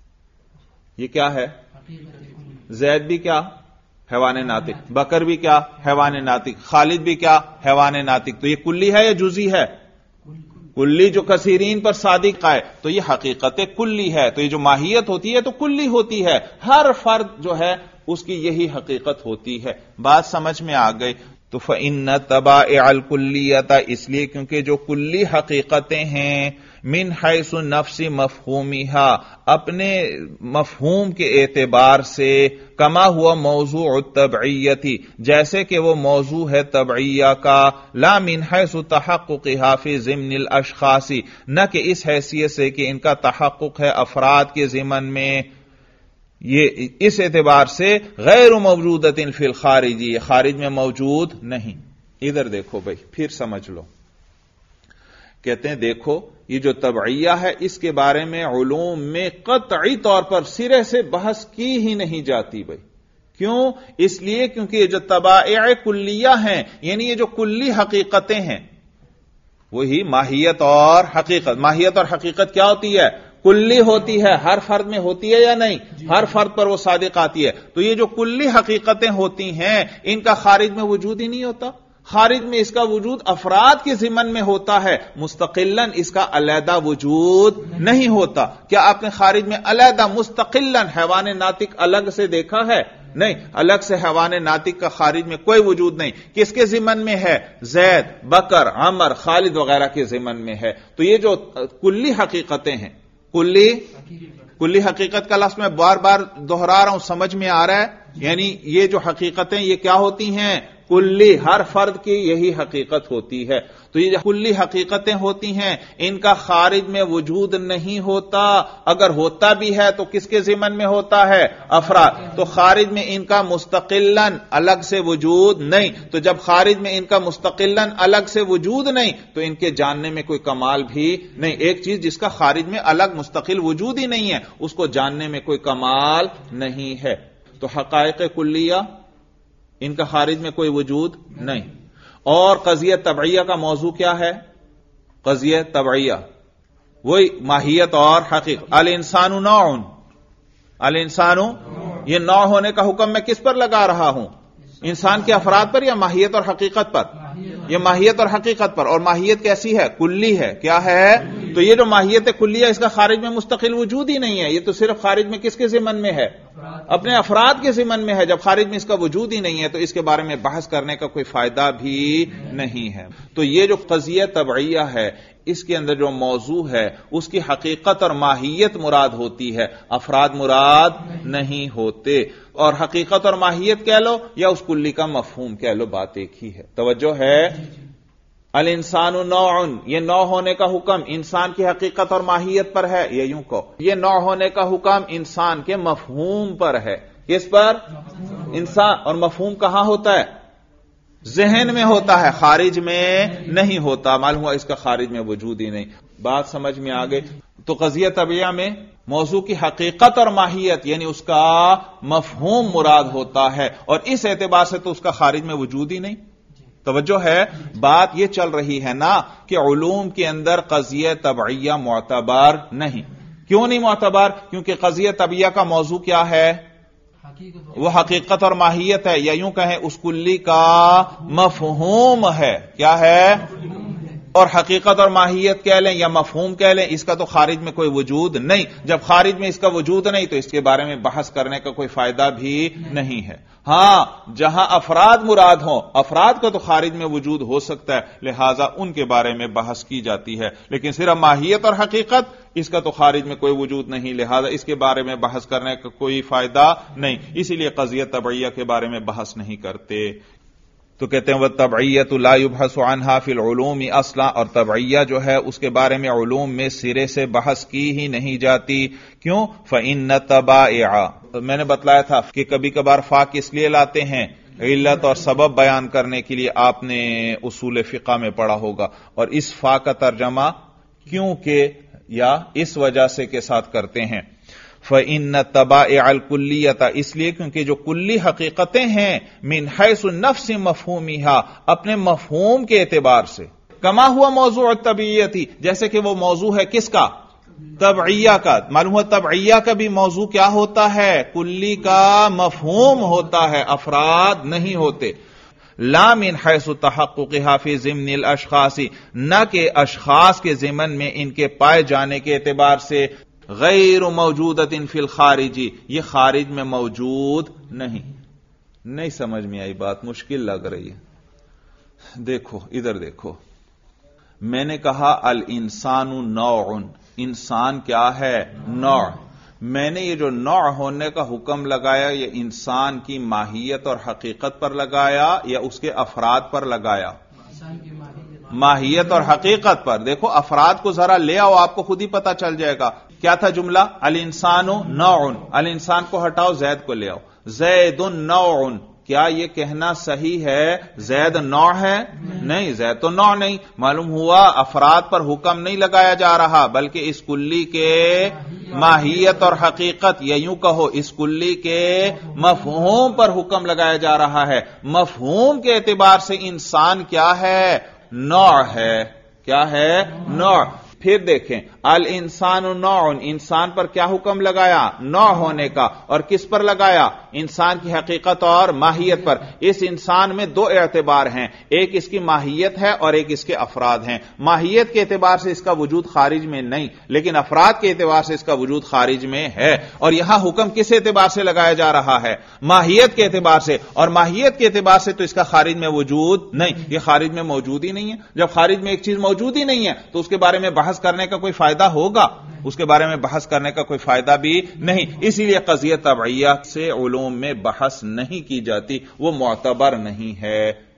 یہ کیا ہے؟ زید بھی کیا؟ حیوان ناطق. بکر بھی کیا؟ حیوان ناطق. خالد بھی کیا؟ حیوان ناطق. تو یہ کلی ہے یا جزئی ہے؟ کلی جو کثیرین پر صادق ہے، تو یہ حقیقت کلی ہے. تو یہ جو ماہیت ہوتی ہے تو کلی ہوتی ہے، ہر فرد جو ہے اس کی یہی حقیقت ہوتی ہے. بات سمجھ میں آ گئی؟ تو فإن طبائع الکلیۃ، اس لیے کیونکہ جو کلی حقیقتیں ہیں من حیث نفس مفہومها، اپنے مفہوم کے اعتبار سے، کما ہوا موضوع التبعیت، جیسے کہ وہ موضوع ہے تبعیہ کا، لا من حیث تحققها فی ضمن الاشخاص، نہ کہ اس حیثیت سے کہ ان کا تحقق ہے افراد کے ضمن میں، یہ اس اعتبار سے غیر موجودۃ فی الخارج، یہ خارج میں موجود نہیں. ادھر دیکھو بھائی، پھر سمجھ لو. کہتے ہیں دیکھو یہ جو تبعیہ ہے اس کے بارے میں علوم میں قطعی طور پر سرے سے بحث کی ہی نہیں جاتی بھائی. کیوں؟ اس لیے کیونکہ یہ جو طبائع کلیہ ہیں، یعنی یہ جو کلی حقیقتیں ہیں، وہی ماہیت اور حقیقت. ماہیت اور حقیقت کیا ہوتی ہے؟ کلی ہوتی ہے. ہر فرد میں ہوتی ہے یا نہیں؟ ہر فرد پر وہ صادق آتی ہے. تو یہ جو کلی حقیقتیں ہوتی ہیں ان کا خارج میں وجود ہی نہیں ہوتا. خارج میں اس کا وجود افراد کے ضمن میں ہوتا ہے، مستقلاً اس کا علیحدہ وجود نہیں ہوتا. کیا آپ نے خارج میں علیحدہ مستقلاً حیوان ناطق الگ سے دیکھا ہے؟ نہیں. الگ سے حیوان ناطق کا خارج میں کوئی وجود نہیں. کس کے ضمن میں ہے؟ زید، بکر، عمر، خالد وغیرہ کے ضمن میں ہے. تو یہ جو کلی حقیقتیں ہیں، کلی حقیقت کا لفظ میں بار بار دہرا رہا ہوں، سمجھ میں آ رہا ہے؟ یعنی یہ جو حقیقتیں یہ کیا ہوتی ہیں؟ کلی ہر فرد کی یہی حقیقت ہوتی ہے. تو یہ جو کلی حقیقتیں ہوتی ہیں ان کا خارج میں وجود نہیں ہوتا. اگر ہوتا بھی ہے تو کس کے ضمن میں ہوتا ہے؟ افراد. تو خارج میں ان کا مستقلاً الگ سے وجود نہیں. تو جب خارج میں ان کا مستقلاً الگ سے وجود نہیں تو ان کے جاننے میں کوئی کمال بھی نہیں. ایک چیز جس کا خارج میں الگ مستقل وجود ہی نہیں ہے اس کو جاننے میں کوئی کمال نہیں ہے. تو حقائق کلیہ ان کا خارج میں کوئی وجود نہیں. اور قضیہ تبعیہ کا موضوع کیا ہے؟ قضیہ تبعیہ وہی ماہیت اور حقیقت. الانسان نوع، الانسان یہ نوع ہونے کا حکم میں کس پر لگا رہا ہوں؟ انسان کے افراد پر یا ماہیت اور حقیقت پر؟ یہ ماہیت اور حقیقت پر. اور ماہیت کیسی ہے؟ کلی ہے. کیا ہے؟ تو یہ جو ماہیت کلیہ اس کا خارج میں مستقل وجود ہی نہیں ہے. یہ تو صرف خارج میں کس کے ضمن میں ہے؟ اپنے افراد کے ضمن میں ہے. جب خارج میں اس کا وجود ہی نہیں ہے تو اس کے بارے میں بحث کرنے کا کوئی فائدہ بھی نہیں ہے. تو یہ جو قضیہ تبعیہ ہے اس کے اندر جو موضوع ہے اس کی حقیقت اور ماہیت مراد ہوتی ہے، افراد مراد نہیں ہوتے. اور حقیقت اور ماہیت کہہ لو یا اس کلی کا مفہوم کہہ لو، بات ایک ہی ہے. توجہ ہے؟ الانسان نوع، یہ نوع ہونے کا حکم انسان کی حقیقت اور ماہیت پر ہے. یہ یوں کہو یہ نوع ہونے کا حکم انسان کے مفہوم پر ہے. کس پر؟ انسان. اور مفہوم کہاں ہوتا ہے؟ ذہن میں ہوتا ہے، خارج میں نہیں ہوتا. معلوم ہوا اس کا خارج میں وجود ہی نہیں. بات سمجھ میں آ گئی؟ تو قضیہ تبعیہ میں موضوع کی حقیقت اور ماہیت یعنی اس کا مفہوم مراد ہوتا ہے، اور اس اعتبار سے تو اس کا خارج میں وجود ہی نہیں. توجہ ہے؟ بات یہ چل رہی ہے نا کہ علوم کے اندر قضیہ تبعیہ معتبر نہیں. کیوں نہیں معتبر؟ کیونکہ قضیہ تبعیہ کا موضوع کیا ہے؟ وہ حقیقت اور ماہیت ہے، یا یوں کہیں اس کلی کا مفہوم ہے. کیا ہے؟ اور حقیقت اور ماہیت کہہ لیں یا مفہوم کہہ لیں، اس کا تو خارج میں کوئی وجود نہیں. جب خارج میں اس کا وجود نہیں تو اس کے بارے میں بحث کرنے کا کوئی فائدہ بھی نہیں ہے. ہاں جہاں افراد مراد ہوں، افراد کا تو خارج میں وجود ہو سکتا ہے، لہذا ان کے بارے میں بحث کی جاتی ہے. لیکن صرف ماہیت اور حقیقت اس کا تو خارج میں کوئی وجود نہیں، لہذا اس کے بارے میں بحث کرنے کا کوئی فائدہ نہیں. اسی لیے قضیہ تبعیہ کے بارے میں بحث نہیں کرتے. تو کہتے ہیں وَالتَّبْعِيَّةُ لَا يُبْحَثُ عَنْهَا فِي الْعُلُومِ اصلا، اور تبعیہ جو ہے اس کے بارے میں علوم میں سرے سے بحث کی ہی نہیں جاتی. کیوں؟ فَإِنَّ التَّبَائِعَ، میں نے بتلایا تھا کہ کبھی کبھار فا کس لیے لاتے ہیں؟ علت اور سبب بیان کرنے کے لیے. آپ نے اصول فقہ میں پڑھا ہوگا. اور اس فا کا ترجمہ کیونکہ یا اس وجہ سے کے ساتھ کرتے ہیں. فَإِنَّ التَّبَائِعَ الْكُلِّيَّةَ، اس لیے کیونکہ جو کلی حقیقتیں ہیں مِنْ حَيْثُ النَّفْسِ مَفْهُومِهَا، اپنے مفہوم کے اعتبار سے، کما ہوا موضوع الطبعیتی، جیسے کہ وہ موضوع ہے کس کا؟ تبعیہ کا. معلوم ہوا تبعیہ کا بھی موضوع کیا ہوتا ہے؟ کلی کا مفہوم ہوتا ہے، افراد نہیں ہوتے. لا من حیث تحققها فی ضمن الاشخاص، نہ کہ اشخاص کے ضمن میں ان کے پائے جانے کے اعتبار سے. غیر موجودۃ فی الخارجی، یہ خارج میں موجود نہیں. نہیں سمجھ میں آئی بات؟ مشکل لگ رہی ہے. دیکھو ادھر دیکھو، میں نے کہا الانسان نوع، انسان کیا ہے؟ نوع. میں نے یہ جو نوع ہونے کا حکم لگایا یہ انسان کی ماہیت اور حقیقت پر لگایا یا اس کے افراد پر لگایا؟ ماہیت اور حقیقت پر. دیکھو افراد کو ذرا لے آؤ، آپ کو خود ہی پتا چل جائے گا. کیا تھا جملہ؟ الانسان نوع، الانسان کو ہٹاؤ، زید کو لے آؤ. زید نوع، کیا یہ کہنا صحیح ہے زید نوع ہے؟ نہیں، زید تو نوع نہیں. معلوم ہوا افراد پر حکم نہیں لگایا جا رہا بلکہ اس کلی کے ماہیت اور حقیقت، یا یوں کہو اس کلی کے مفہوم پر حکم لگایا جا رہا ہے. مفہوم کے اعتبار سے انسان کیا ہے؟ نوع ہے. کیا ہے؟ نوع. پھر دیکھیں الانسان نوع، انسان پر کیا حکم لگایا؟ نوع ہونے کا. اور کس پر لگایا؟ انسان کی حقیقت اور ماہیت پر. اس انسان میں دو اعتبار ہیں، ایک اس کی ماہیت ہے اور ایک اس کے افراد ہیں. ماہیت کے اعتبار سے اس کا وجود خارج میں نہیں، لیکن افراد کے اعتبار سے اس کا وجود خارج میں ہے. اور یہاں حکم کس اعتبار سے لگایا جا رہا ہے؟ ماہیت کے اعتبار سے. اور ماہیت کے اعتبار سے تو اس کا خارج میں وجود نہیں، یہ خارج میں موجود ہی نہیں ہے. جب خارج میں ایک چیز موجود ہی نہیں ہے تو اس کے بارے میں بحث کرنے کا کوئی فائدہ ہوگا؟ اس کے بارے میں بحث کرنے کا کوئی فائدہ بھی نہیں. اسی لیے قضیہ تبعیہ سے علوم میں بحث نہیں کی جاتی، وہ معتبر نہیں ہے.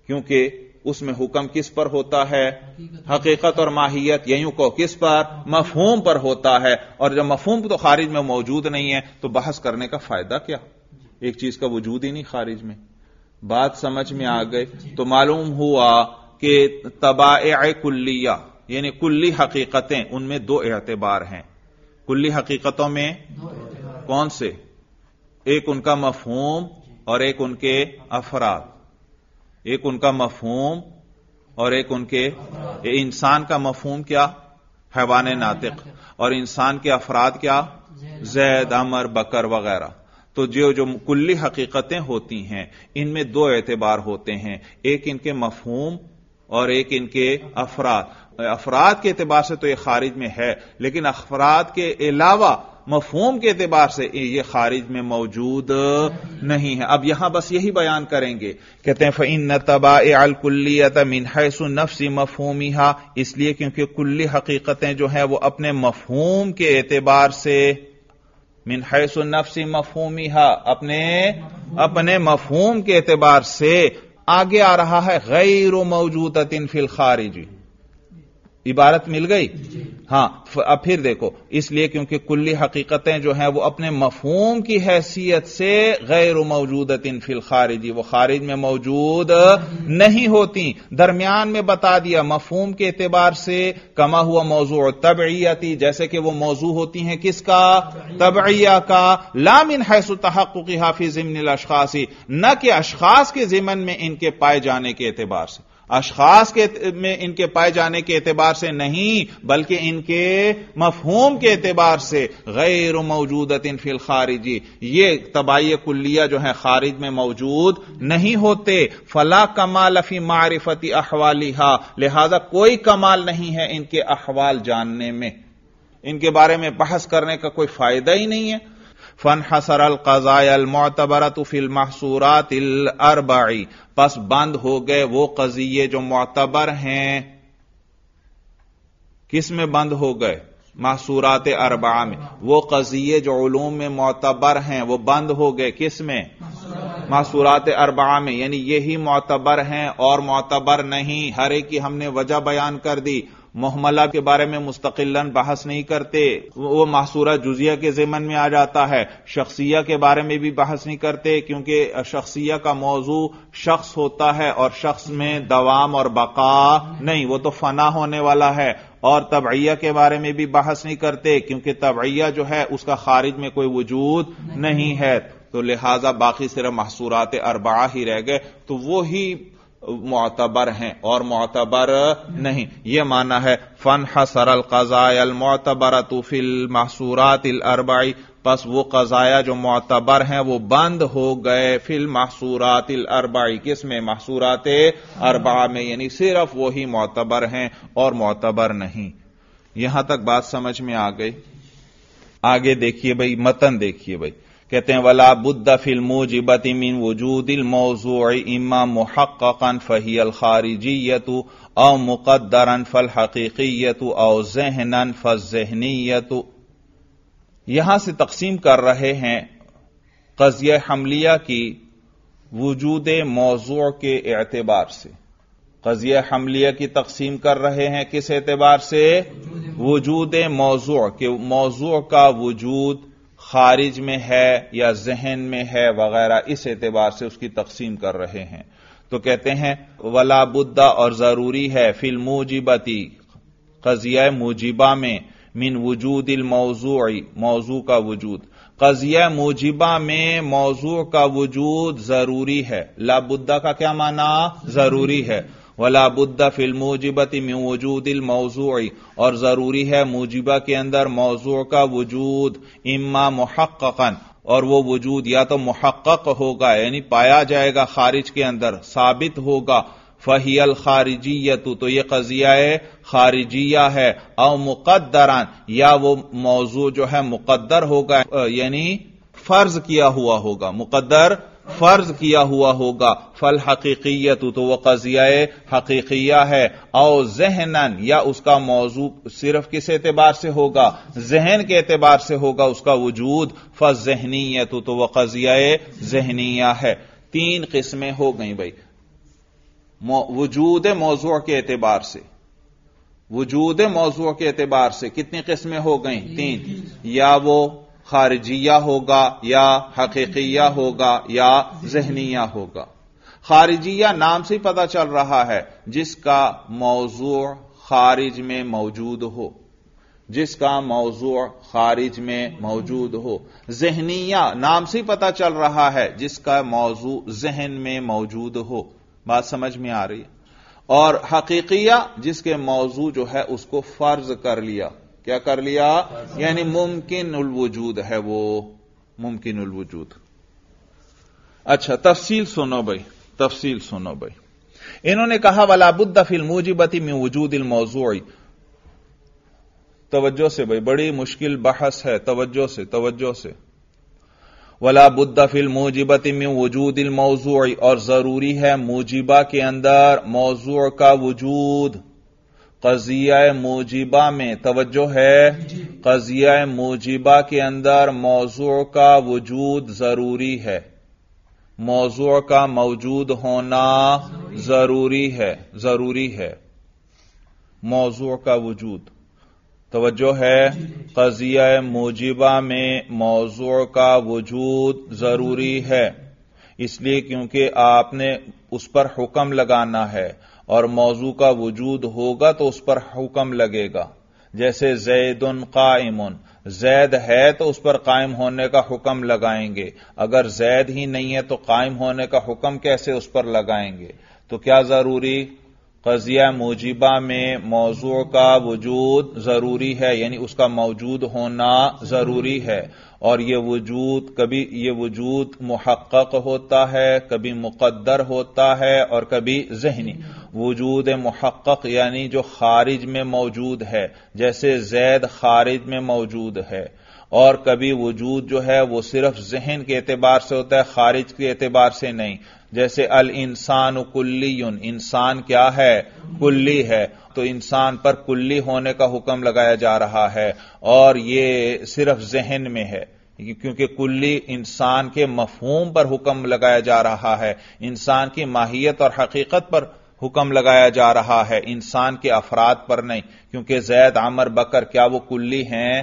کیونکہ اس میں حکم کس پر ہوتا ہے؟ حقیقت اور ماہیت، یوں کو کس پر؟ مفہوم پر ہوتا ہے، اور جب مفہوم تو خارج میں موجود نہیں ہے تو بحث کرنے کا فائدہ کیا؟ ایک چیز کا وجود ہی نہیں خارج میں۔ بات سمجھ میں آ گئی؟ تو معلوم ہوا کہ طبائع کلیہ یعنی کلی حقیقتیں، ان میں دو اعتبار ہیں۔ کلی حقیقتوں میں کون سے؟ ایک ان کا مفہوم اور ایک ان کے افراد۔ ایک ان کا مفہوم اور ایک ان کے انسان کا مفہوم کیا؟ حیوان ناطق، اور انسان کے افراد کیا؟ زید، عمر، بکر وغیرہ۔ تو جو کلی حقیقتیں ہوتی ہیں ان میں دو اعتبار ہوتے ہیں، ایک ان کے مفہوم اور ایک ان کے افراد۔ افراد کے اعتبار سے تو یہ خارج میں ہے، لیکن افراد کے علاوہ مفہوم کے اعتبار سے یہ خارج میں موجود نہیں ہے۔ اب یہاں بس یہی بیان کریں گے، کہتے ہیں فَإِنَّ طَبَائِعَ الْكُلِّيَّةَ مِنْ حَيْثُ نَفْسِ مَفْهُومِهَا، اس لیے کیونکہ کلی حقیقتیں جو ہیں وہ اپنے مفہوم کے اعتبار سے، من حیث النفس مفہومها، اپنے مفہوم کے اعتبار سے آگے آ رہا ہے غیر موجودۃ فی الخارج۔ عبارت مل گئی؟ ہاں، اب پھر دیکھو، اس لیے کیونکہ کلی حقیقتیں جو ہیں وہ اپنے مفہوم کی حیثیت سے غیر موجودۃ فی الخارج، وہ خارج میں موجود نہیں ہوتی۔ درمیان میں بتا دیا مفہوم کے اعتبار سے کما ہوا موضوع طبعیتی، جیسے کہ وہ موضوع ہوتی ہیں کس کا؟ طبعیہ کا، لا من حیث تحققها فی ضمن الاشخاص، نہ کہ اشخاص کے ضمن میں ان کے پائے جانے کے اعتبار سے، اشخاص میں ان کے پائے جانے کے اعتبار سے نہیں، بلکہ ان کے مفہوم کے اعتبار سے غیر موجودۃ فی الخارج، یہ طبائع کلیہ جو ہیں خارج میں موجود نہیں ہوتے۔ فلا کمال فی معرفت احوالها، لہذا کوئی کمال نہیں ہے ان کے احوال جاننے میں، ان کے بارے میں بحث کرنے کا کوئی فائدہ ہی نہیں ہے۔ فانحصر القضايا المعتبرة في المحصورات الاربع، پس بند ہو گئے وہ قضیے جو معتبر ہیں، کس میں بند ہو گئے؟ محصورات اربعہ میں۔ وہ قضیے جو علوم میں معتبر ہیں وہ بند ہو گئے کس میں؟ محصورات اربعہ میں، یعنی یہی معتبر ہیں اور معتبر نہیں۔ ہر ایک کی ہم نے وجہ بیان کر دی۔ محملہ کے بارے میں مستقلاً بحث نہیں کرتے، وہ محصورہ جزیہ کے ضمن میں آ جاتا ہے۔ شخصیہ کے بارے میں بھی بحث نہیں کرتے، کیونکہ شخصیہ کا موضوع شخص ہوتا ہے اور شخص میں دوام اور بقا نہیں، وہ تو فنا ہونے والا ہے۔ اور طبعیہ کے بارے میں بھی بحث نہیں کرتے، کیونکہ طبعیہ جو ہے اس کا خارج میں کوئی وجود نہیں ہے، تو لہذا باقی صرف محصورات اربعہ ہی رہ گئے، تو وہی معتبر ہیں اور معتبر نہیں۔ یہ معنی ہے فانحصر القضايا المعتبرة في المحصورات الاربع، پس وہ قضایا جو معتبر ہیں وہ بند ہو گئے فی المحصورات الاربع، کس میں؟ محصورات اربعہ میں، یعنی صرف وہی معتبر ہیں اور معتبر نہیں۔ یہاں تک بات سمجھ میں آ گئی؟ آگے دیکھیے بھائی، متن دیکھیے بھائی، کہتے ہیں ولا بد فی الموجبۃ من وجود الموضوع اما محققا فہی الخارجیۃ او مقدرا فالحقیقیۃ او ذہنا فالذہنیۃ۔ یہاں سے تقسیم کر رہے ہیں قضیہ حملیہ کی وجود موضوع کے اعتبار سے۔ قضیہ حملیہ کی تقسیم کر رہے ہیں کس اعتبار سے؟ وجود موضوع، کہ موضوع کا وجود خارج میں ہے یا ذہن میں ہے وغیرہ، اس اعتبار سے اس کی تقسیم کر رہے ہیں۔ تو کہتے ہیں ولا بد، اور ضروری ہے، فی الموجبتی، قضیہ موجبہ میں، من وجود الموضوع، موضوع کا وجود، قضیہ موجبہ میں موضوع کا وجود ضروری ہے۔ لا بد کا کیا معنی؟ ضروری ہے۔ ولا بد فی الموجبۃ من وجود الموضوع، اور ضروری ہے موجبہ کے اندر موضوع کا وجود، اما محققا، اور وہ وجود یا تو محقق ہوگا یعنی پایا جائے گا خارج کے اندر، ثابت ہوگا، فہی الخارجیۃ، تو یہ قضیہ خارجیہ ہے، او مقدران، یا وہ موضوع جو ہے مقدر ہوگا یعنی فرض کیا ہوا ہوگا، مقدر فرض کیا ہوا ہوگا، فالحقیقیت، تو وہ قضیہ حقیقیہ ہے، او ذہنن، یا اس کا موضوع صرف کس اعتبار سے ہوگا؟ ذہن کے اعتبار سے ہوگا اس کا وجود، فالذہنیت، تو وہ قضیہ ذہنیہ ہے۔ تین قسمیں ہو گئیں بھائی۔ وجود موضوع کے اعتبار سے، وجود موضوع کے اعتبار سے کتنی قسمیں ہو گئیں؟ 3. یا وہ خارجیہ ہوگا، یا حقیقیہ ہوگا، یا ذہنیہ ہوگا. خارجیہ نام سے ہی پتہ چل رہا ہے جس کا موضوع خارج میں موجود ہو، جس کا موضوع خارج میں موجود ہو. ذہنیہ نام سے ہی پتہ چل رہا ہے جس کا موضوع ذہن میں موجود ہو. بات سمجھ میں آ رہی ہے؟ اور حقیقیہ جس کے موضوع جو ہے اس کو فرض کر لیا. کیا کر لیا؟ یعنی ممکن الوجود ہے، وہ ممکن الوجود. اچھا تفصیل سنو بھائی، تفصیل سنو بھائی. انہوں نے کہا ولا بد فی الموجبۃ من وجود الموضوع. توجہ سے بھائی، بڑی مشکل بحث ہے، توجہ سے توجہ سے. ولا بد فی الموجبۃ من وجود الموضوع، اور ضروری ہے موجبہ کے اندر موضوع کا وجود. قضیہ موجبہ میں توجہ ہے، قضیہ موجبہ کے اندر موضوع کا وجود ضروری ہے، موضوع کا موجود ہونا ضروری ہے، ضروری ہے موضوع کا وجود. توجہ ہے، قضیہ موجبہ میں موضوع کا وجود ضروری ہے، اس لیے کیونکہ آپ نے اس پر حکم لگانا ہے، اور موضوع کا وجود ہوگا تو اس پر حکم لگے گا. جیسے زید قائم، زید ہے تو اس پر قائم ہونے کا حکم لگائیں گے. اگر زید ہی نہیں ہے تو قائم ہونے کا حکم کیسے اس پر لگائیں گے؟ تو کیا ضروری؟ قضیہ موجبہ میں موضوع کا وجود ضروری ہے، یعنی اس کا موجود ہونا ضروری ہے. اور یہ وجود کبھی یہ وجود محقق ہوتا ہے، کبھی مقدر ہوتا ہے، اور کبھی ذہنی. وجود محقق یعنی جو خارج میں موجود ہے، جیسے زید خارج میں موجود ہے. اور کبھی وجود جو ہے وہ صرف ذہن کے اعتبار سے ہوتا ہے، خارج کے اعتبار سے نہیں. جیسے الانسان کلی، انسان کیا ہے؟ کلی ہے، تو انسان پر کلی ہونے کا حکم لگایا جا رہا ہے، اور یہ صرف ذہن میں ہے، کیونکہ کلی انسان کے مفہوم پر حکم لگایا جا رہا ہے، انسان کی ماہیت اور حقیقت پر حکم لگایا جا رہا ہے، انسان کے افراد پر نہیں. کیونکہ زید عمر بکر کیا وہ کلی ہیں؟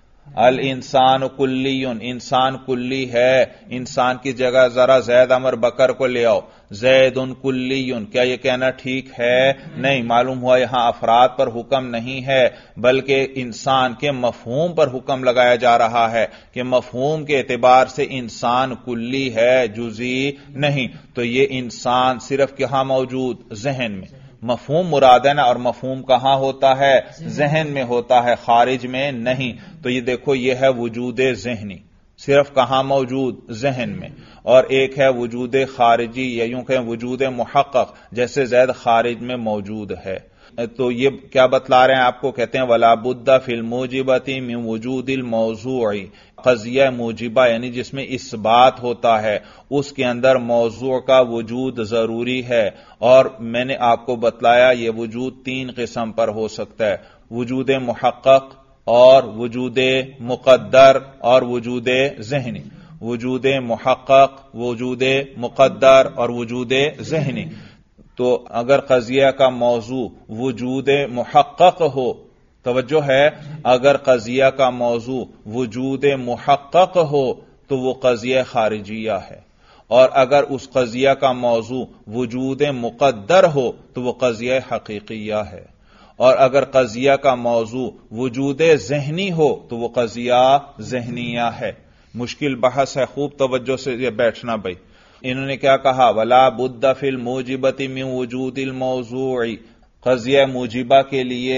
الانسان کلی، انسان کلی ہے. انسان کی جگہ ذرا زید عمر بکر کو لے آؤ، زید کلی. کیا یہ کہنا ٹھیک ہے؟ نہیں. معلوم ہوا یہاں افراد پر حکم نہیں ہے بلکہ انسان کے مفہوم پر حکم لگایا جا رہا ہے کہ مفہوم کے اعتبار سے انسان کلی ہے، جزئی نہیں. تو یہ انسان صرف کہاں موجود؟ ذہن میں. مفہوم مراد ہے نا، اور مفہوم کہاں ہوتا ہے؟ ذہن میں ہوتا ہے، خارج میں نہیں. تو یہ دیکھو، یہ ہے وجود ذہنی، صرف کہاں موجود؟ ذہن میں. اور ایک ہے وجود خارجی، یا یوں کہیں وجود محقق، جیسے زید خارج میں موجود ہے. تو یہ کیا بتلا رہے ہیں آپ کو؟ کہتے ہیں ولا بد فی الموجبۃ من وجود الموضوع. قضیہ موجبہ یعنی جس میں اثبات ہوتا ہے، اس کے اندر موضوع کا وجود ضروری ہے. اور میں نے آپ کو بتلایا یہ وجود 3 قسم پر ہو سکتا ہے: وجود محقق، اور وجود مقدر، اور وجود ذہنی. وجود محقق، وجود مقدر، اور وجود ذہنی. تو اگر قضیہ کا موضوع وجود محقق ہو، توجہ ہے، اگر قضیہ کا موضوع وجود محقق ہو تو وہ قضیہ خارجیہ ہے. اور اگر اس قضیہ کا موضوع وجود مقدر ہو تو وہ قضیہ حقیقیہ ہے. اور اگر قضیہ کا موضوع وجود ذہنی ہو تو وہ قضیہ ذہنیہ ہے. مشکل بحث ہے، خوب توجہ سے یہ بیٹھنا بھائی. انہوں نے کیا کہا؟ ولا بد فی الموجبۃ من وجود الموضوع. قضیہ موجبہ کے لیے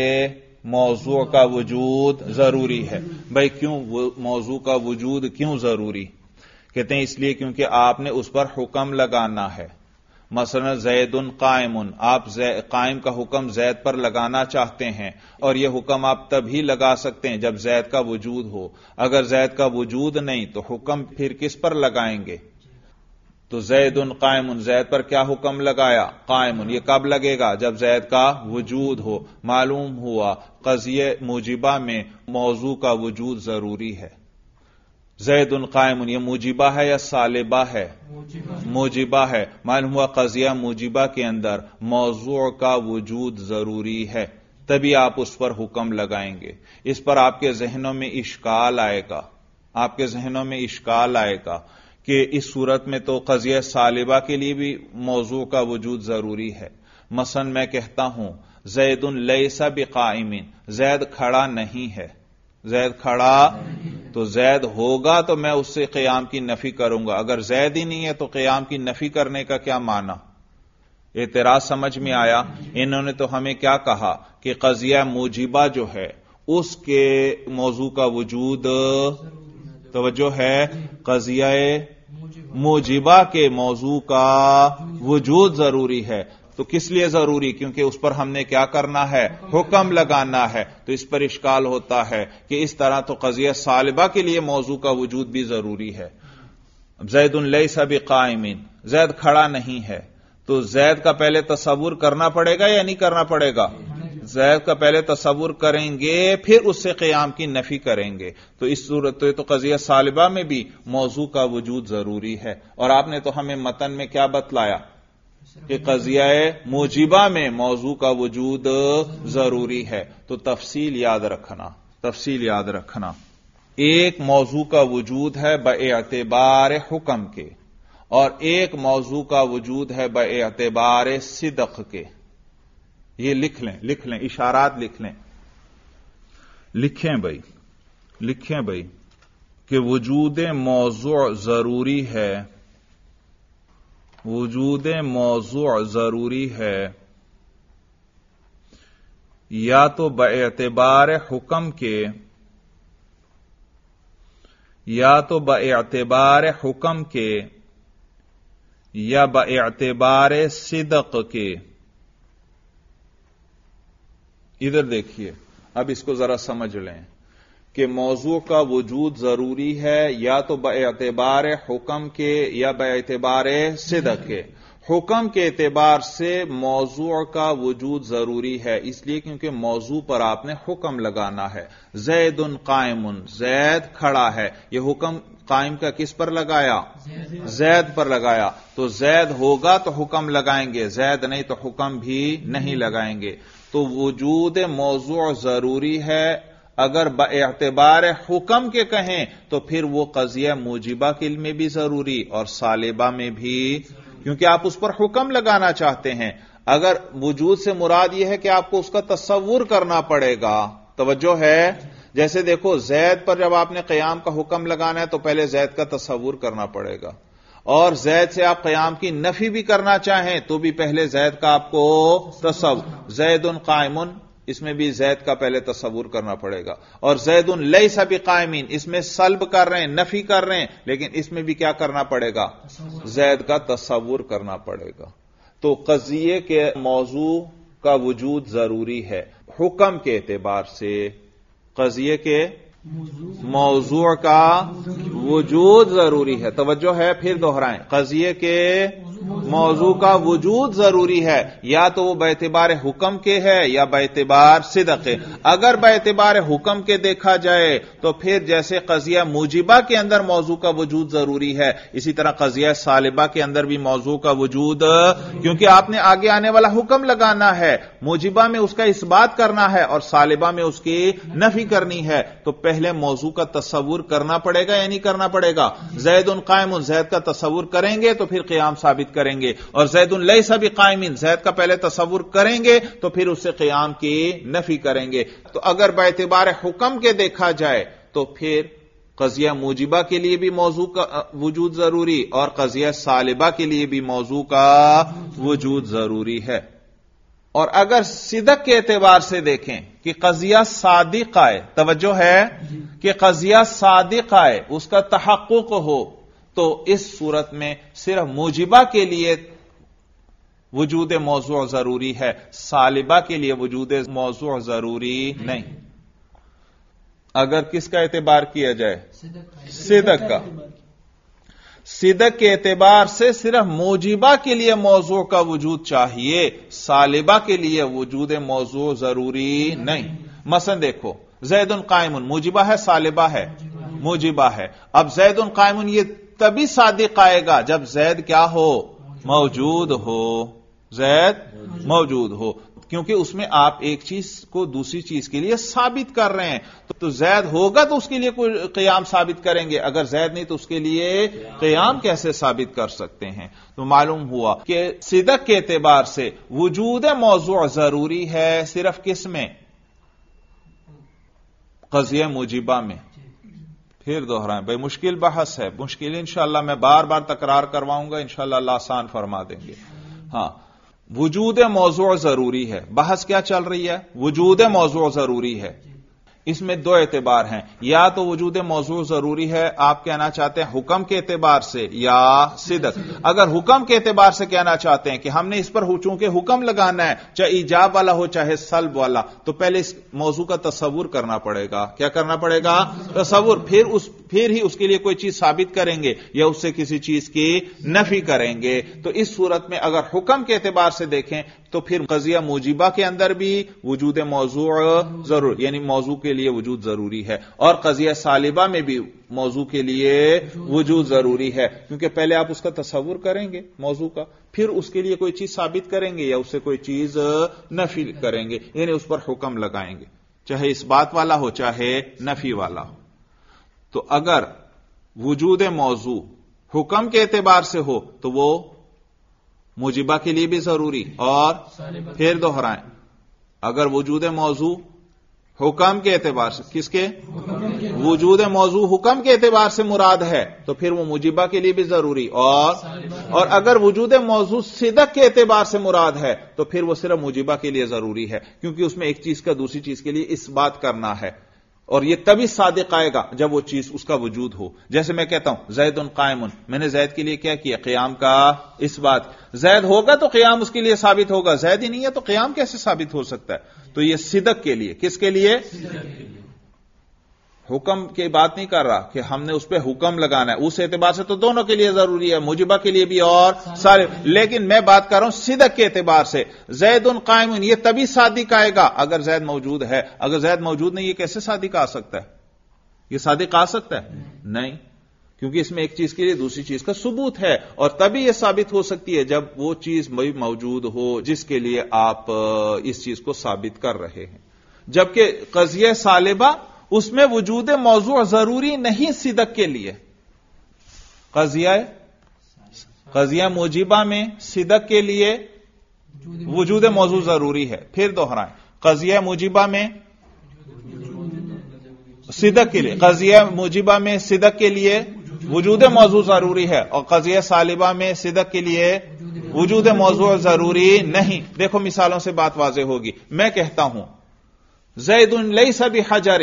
موضوع کا وجود ضروری ہے. بھائی کیوں موضوع کا وجود کیوں ضروری؟ کہتے ہیں اس لیے کیونکہ آپ نے اس پر حکم لگانا ہے. مثلا زید قائم، آپ قائم کا حکم زید پر لگانا چاہتے ہیں، اور یہ حکم آپ تبھی لگا سکتے ہیں جب زید کا وجود ہو. اگر زید کا وجود نہیں تو حکم پھر کس پر لگائیں گے؟ تو زید قائم، زید پر کیا حکم لگایا؟ قائم. یہ کب لگے گا؟ جب زید کا وجود ہو. معلوم ہوا قضیہ موجبہ میں موضوع کا وجود ضروری ہے. زید قائم یہ موجبہ ہے یا سالبہ ہے؟ موجبہ ہے. معلوم ہوا قضیہ موجبہ کے اندر موضوع کا وجود ضروری ہے، تبھی آپ اس پر حکم لگائیں گے. اس پر آپ کے ذہنوں میں اشکال آئے گا کہ اس صورت میں تو قضیہ سالبہ کے لیے بھی موضوع کا وجود ضروری ہے. مثلا میں کہتا ہوں زید لیس بقائم، زید کھڑا نہیں ہے. زید کھڑا تو زید ہوگا تو میں اس سے قیام کی نفی کروں گا. اگر زید ہی نہیں ہے تو قیام کی نفی کرنے کا کیا معنی؟ اعتراض سمجھ میں آیا؟ انہوں نے تو ہمیں کیا کہا کہ قضیہ موجبہ جو ہے اس کے موضوع کا وجود، توجہ ہے، قضیہ موجبہ کے موضوع کا وجود ضروری ہے. تو کس لیے ضروری؟ کیونکہ اس پر ہم نے کیا کرنا ہے؟ حکم لگانا ہے. تو اس پر اشکال ہوتا ہے کہ اس طرح تو قضیہ سالبہ کے لیے موضوع کا وجود بھی ضروری ہے. زید لیس بقائم، زید کھڑا نہیں ہے، تو زید کا پہلے تصور کرنا پڑے گا یا نہیں کرنا پڑے گا؟ زید کا پہلے تصور کریں گے پھر اس سے قیام کی نفی کریں گے. تو اس صورت تو قضیہ سالبہ میں بھی موضوع کا وجود ضروری ہے. اور آپ نے تو ہمیں متن میں کیا بتلایا کہ قضیہ موجبہ میں موضوع کا وجود ضروری ہے. تو تفصیل یاد رکھنا، ایک موضوع کا وجود ہے باعتبار حکم کے، اور ایک موضوع کا وجود ہے باعتبار صدق کے. یہ لکھ لیں اشارات لکھیں بھائی کہ وجود موضوع ضروری ہے یا تو باعتبار حکم کے یا باعتبار صدق کے. ادھر دیکھیے، اب اس کو ذرا سمجھ لیں کہ موضوع کا وجود ضروری ہے یا تو باعتبار حکم کے یا باعتبار صدق کے. حکم کے اعتبار سے موضوع کا وجود ضروری ہے، اس لیے کیونکہ موضوع پر آپ نے حکم لگانا ہے. زید قائم، زید کھڑا ہے. یہ حکم قائم کا کس پر لگایا؟ زید پر لگایا. تو زید ہوگا تو حکم لگائیں گے، زید نہیں تو حکم بھی نہیں لگائیں گے. تو وجود موضوع ضروری ہے. اگر باعتبار حکم کے کہیں تو پھر وہ قضیہ موجبہ کے میں بھی ضروری اور سالبہ میں بھی، کیونکہ آپ اس پر حکم لگانا چاہتے ہیں. اگر وجود سے مراد یہ ہے کہ آپ کو اس کا تصور کرنا پڑے گا. توجہ ہے؟ جیسے دیکھو زید پر جب آپ نے قیام کا حکم لگانا ہے تو پہلے زید کا تصور کرنا پڑے گا، اور زید سے آپ قیام کی نفی بھی کرنا چاہیں تو بھی پہلے زید کا آپ کو تصور. زید قائم، اس میں بھی زید کا پہلے تصور کرنا پڑے گا. اور زید لیس بقائم، اس میں سلب کر رہے ہیں، نفی کر رہے ہیں، لیکن اس میں بھی کیا کرنا پڑے گا؟ زید کا تصور کرنا پڑے گا. تو قضیے کے موضوع کا وجود ضروری ہے حکم کے اعتبار سے. قضیے کے موضوع کا وجود ضروری ہے. توجہ ہے؟ پھر دوہرائیں، قضیے کے موضوع کا وجود ضروری ہے، یا تو وہ باعتبار حکم کے ہے یا باعتبار صدق کے. اگر باعتبار حکم کے دیکھا جائے تو پھر جیسے قضیہ موجبہ کے اندر موضوع کا وجود ضروری ہے، اسی طرح قضیہ سالبہ کے اندر بھی موضوع کا وجود، کیونکہ آپ نے آگے آنے والا حکم لگانا ہے، موجبہ میں اس کا اثبات کرنا ہے اور سالبہ میں اس کی نفی کرنی ہے. تو پہلے موضوع کا تصور کرنا پڑے گا یا نہیں کرنا پڑے گا؟ زید قائم، زید کا تصور کریں گے تو پھر قیام ثابت کریں گے. اور زید لیس بقائم، زید کا پہلے تصور کریں گے تو پھر اس سے قیام کی نفی کریں گے. تو اگر باعتبار حکم کے دیکھا جائے تو پھر قضیہ موجبہ کے لیے بھی موضوع کا وجود ضروری اور قضیہ سالبہ کے لیے بھی موضوع کا وجود ضروری ہے. اور اگر صدق کے اعتبار سے دیکھیں کہ قضیہ صادق آئے، توجہ ہے کہ قضیہ صادق آئے، اس کا تحقق ہو، تو اس صورت میں صرف موجبہ کے لیے وجود موضوع ضروری ہے، سالبہ کے لیے وجود موضوع ضروری نہیں. اگر کس کا اعتبار کیا جائے؟ صدق کا. صدق کے اعتبار سے صرف موجبہ کے لیے موضوع کا وجود چاہیے، سالبہ کے لیے وجود موضوع ضروری نہیں. مثلا دیکھو زید قائم، موجبہ ہے سالبہ ہے؟ موجبہ ہے. اب زید قائم یہ تبھی صادق آئے گا جب زید کیا ہو؟ موجود ہو. زید موجود ہو، کیونکہ اس میں آپ ایک چیز کو دوسری چیز کے لیے ثابت کر رہے ہیں. تو زید ہوگا تو اس کے لیے کوئی قیام ثابت کریں گے، اگر زید نہیں تو اس کے لیے قیام کیسے ثابت کر سکتے ہیں؟ تو معلوم ہوا کہ صدق کے اعتبار سے وجود موضوع ضروری ہے صرف کس میں؟ قضیہ موجبہ میں. پھر دوہرائیں بھائی، مشکل بحث ہے، مشکل انشاءاللہ میں بار بار تکرار کرواؤں گا، انشاءاللہ اللہ آسان فرما دیں گے. ہاں، وجود موضوع ضروری ہے. بحث کیا چل رہی ہے؟ وجود موضوع ضروری ہے. اس میں دو اعتبار ہیں، یا تو وجود موضوع ضروری ہے آپ کہنا چاہتے ہیں حکم کے اعتبار سے یا صدق. اگر حکم کے اعتبار سے کہنا چاہتے ہیں کہ ہم نے اس پر چونکہ حکم لگانا ہے، چاہے ایجاب والا ہو چاہے سلب والا، تو پہلے اس موضوع کا تصور کرنا پڑے گا. کیا کرنا پڑے گا؟ تصور. پھر ہی اس کے لیے کوئی چیز ثابت کریں گے یا اس سے کسی چیز کی نفی کریں گے. تو اس صورت میں اگر حکم کے اعتبار سے دیکھیں تو پھر قضیہ موجبہ کے اندر بھی وجود موضوع ضرور، یعنی موضوع کے لیے وجود ضروری ہے، اور قضیہ سالبہ میں بھی موضوع کے لیے وجود ضروری ہے، کیونکہ پہلے آپ اس کا تصور کریں گے موضوع کا، پھر اس کے لیے کوئی چیز ثابت کریں گے یا اس سے کوئی چیز نفی کریں گے، یعنی اس پر حکم لگائیں گے، چاہے اس بات والا ہو چاہے نفی والا ہو. تو اگر وجود موضوع حکم کے اعتبار سے ہو تو وہ موجبہ کے لیے بھی ضروری، اور پھر دوہرائیں اگر وجود موضوع حکم کے اعتبار سے، کس کے؟ وجود موضوع حکم کے اعتبار سے مراد ہے تو پھر وہ موجبہ کے لیے بھی ضروری، اور اگر وجود موضوع صدق کے اعتبار سے مراد ہے تو پھر وہ صرف موجبہ کے لیے ضروری ہے، کیونکہ اس میں ایک چیز کا دوسری چیز کے لیے اس بات کرنا ہے، اور یہ تبھی صادق آئے گا جب وہ چیز اس کا وجود ہو. جیسے میں کہتا ہوں زید قائم، میں نے زید کے لیے کیا کیا؟ قیام کا اس بات. زید ہوگا تو قیام اس کے لیے ثابت ہوگا، زید ہی نہیں ہے تو قیام کیسے ثابت ہو سکتا ہے؟ تو یہ صدق کے لیے. کس کے لیے؟ حکم کی بات نہیں کر رہا کہ ہم نے اس پہ حکم لگانا ہے، اس اعتبار سے تو دونوں کے لیے ضروری ہے، موجبہ کے لیے بھی اور سارے، لیکن میں بات کر رہا ہوں صدق کے اعتبار سے. زید قائم یہ تبھی صادق آئے گا اگر زید موجود ہے، اگر زید موجود نہیں یہ کیسے صادق آ سکتا ہے؟ یہ صادق آ سکتا ہے؟ نہیں، کیونکہ اس میں ایک چیز کے لیے دوسری چیز کا ثبوت ہے، اور تبھی یہ ثابت ہو سکتی ہے جب وہ چیز موجود ہو جس کے لیے آپ اس چیز کو ثابت کر رہے ہیں. جبکہ قضیہ سالبہ اس میں وجود موضوع ضروری نہیں صدق کے لیے. قضیہ موجبہ میں صدق کے لیے وجود موضوع ضروری ہے. پھر دوہرائیں قضیہ موجبہ میں صدق کے لیے، قضیہ موجبہ میں صدق کے لیے وجود موضوع ضروری ہے، اور قضیہ سالبہ میں صدق کے لیے وجود موضوع ضروری نہیں. دیکھو مثالوں سے بات واضح ہوگی. میں کہتا ہوں زید لیس بحجر،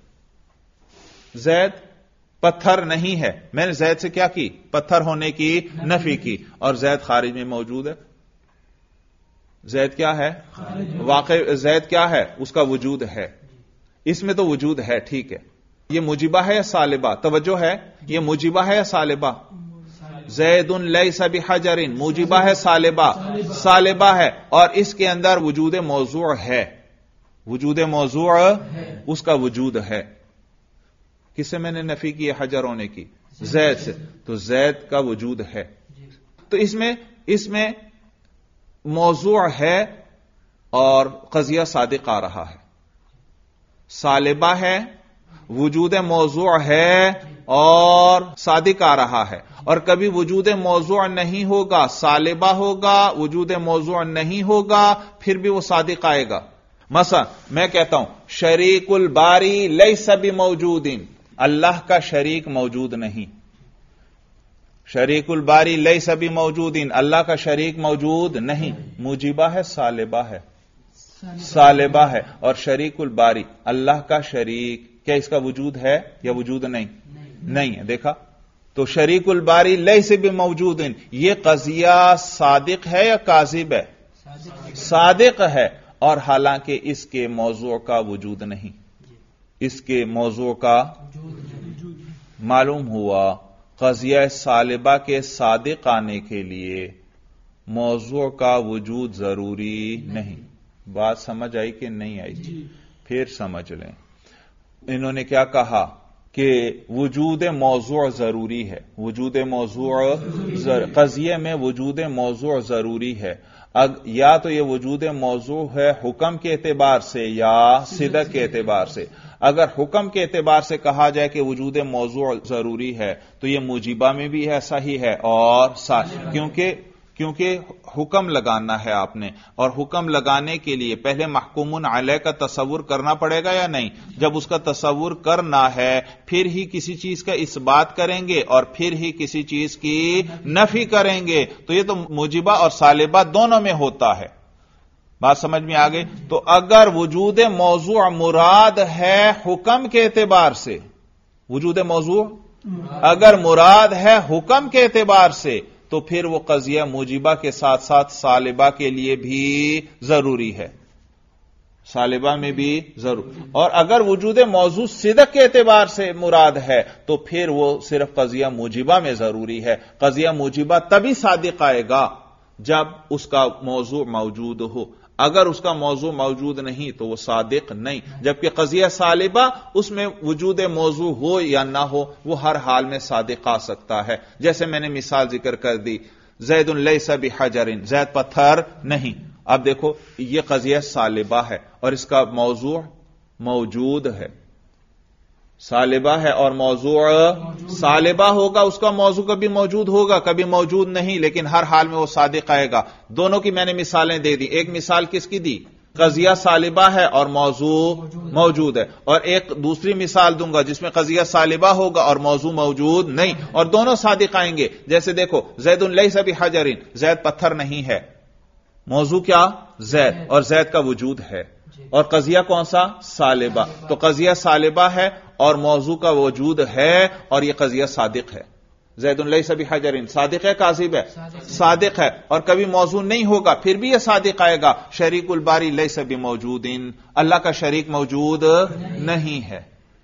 زید پتھر نہیں ہے، میں نے زید سے کیا کی؟ پتھر ہونے کی نفی کی، اور زید خارج میں موجود ہے. زید کیا ہے؟ واقع زید کیا ہے؟ اس کا وجود ہے، اس میں تو وجود ہے. ٹھیک ہے، یہ موجبہ ہے یا سالبہ؟ توجہ ہے، یہ موجبہ ہے یا سالبہ؟ زید لیس بحجر موجبہ ہے سالبہ؟ سالبہ ہے، اور اس کے اندر وجود موضوع ہے، وجود موضوع اس کا وجود ہے. کس سے میں نے نفی کی ہے حجر ہونے کی؟ زید سے. تو زید کا وجود ہے، تو اس میں موضوع ہے اور قضیہ صادق آ رہا ہے. سالبہ ہے، وجود موضوع ہے اور صادق آ رہا ہے. اور کبھی وجود موضوع نہیں ہوگا، سالبہ ہوگا، وجود موضوع نہیں ہوگا، پھر بھی وہ صادق آئے گا. مثلا میں کہتا ہوں شریک الباری لیس بموجود، اللہ کا شریک موجود نہیں. شریک الباری لیس بموجود، اللہ کا شریک موجود نہیں. موجبہ ہے سالبہ ہے؟ سالبہ ہے. اور شریک الباری اللہ کا شریک، کیا اس کا وجود ہے یا وجود نہیں ہے؟ دیکھا، تو شریک الباری لیس بموجود یہ قضیہ صادق ہے یا کاذب ہے؟ صادق ہے، اور حالانکہ اس کے موضوع کا وجود نہیں. اس کے موضوع کا معلوم ہوا قضیہ سالبہ کے صادق آنے کے لیے موضوع کا وجود ضروری نہیں. بات سمجھ آئی کہ نہیں آئی؟ پھر سمجھ لیں. انہوں نے کیا کہا کہ وجود موضوع ضروری ہے، وجود موضوع قضیے میں وجود موضوع ضروری ہے، یا تو یہ وجود موضوع ہے حکم کے اعتبار سے یا صدق کے اعتبار سے۔ اگر حکم کے اعتبار سے کہا جائے کہ وجود موضوع ضروری ہے تو یہ موجبہ میں بھی ایسا ہی ہے، اور کیونکہ حکم لگانا ہے آپ نے، اور حکم لگانے کے لیے پہلے محکوم علیہ کا تصور کرنا پڑے گا یا نہیں؟ جب اس کا تصور کرنا ہے پھر ہی کسی چیز کا اثبات کریں گے اور پھر ہی کسی چیز کی نفی کریں گے، تو یہ تو موجبہ اور سالبہ دونوں میں ہوتا ہے۔ بات سمجھ میں آ گئی؟ تو اگر وجود موضوع مراد ہے حکم کے اعتبار سے، وجود موضوع اگر مراد ہے حکم کے اعتبار سے، تو پھر وہ قضیہ موجبہ کے ساتھ ساتھ سالبہ کے لیے بھی ضروری ہے، سالبہ میں بھی ضرور۔ اور اگر وجود موضوع صدق کے اعتبار سے مراد ہے تو پھر وہ صرف قضیہ موجبہ میں ضروری ہے۔ قضیہ موجبہ تبھی صادق آئے گا جب اس کا موضوع موجود ہو، اگر اس کا موضوع موجود نہیں تو وہ صادق نہیں، جبکہ قضیہ سالبہ اس میں وجود موضوع ہو یا نہ ہو وہ ہر حال میں صادق آ سکتا ہے۔ جیسے میں نے مثال ذکر کر دی، زید لیس بحجر، زید پتھر نہیں۔ اب دیکھو یہ قضیہ سالبہ ہے اور اس کا موضوع موجود ہے، سالبہ ہے اور موضوع سالبہ ہوگا، اس کا موضوع کبھی موجود ہوگا کبھی موجود نہیں، لیکن ہر حال میں وہ صادق آئے گا۔ دونوں کی میں نے مثالیں دے دی، ایک مثال کس کی دی؟ قضیہ سالبہ ہے اور موضوع موجود ہے، اور ایک دوسری مثال دوں گا جس میں قضیہ سالبہ ہوگا اور موضوع موجود نہیں، اور دونوں صادق آئیں گے۔ جیسے دیکھو زید لیس بحجر، زید پتھر نہیں ہے، موضوع کیا؟ زید، اور زید کا وجود ہے، اور قضیہ کون سا؟ سالبہ۔ تو قضیہ سالبہ ہے اور موضوع کا وجود ہے اور یہ قضیہ صادق ہے۔ زید لیس بحجر صادق ہے کاذب ہے؟ صادق ہے، اور کبھی موضوع نہیں ہوگا پھر بھی یہ صادق آئے گا۔ شریک الباری لیس بموجود، اللہ کا شریک موجود نہیں ہے۔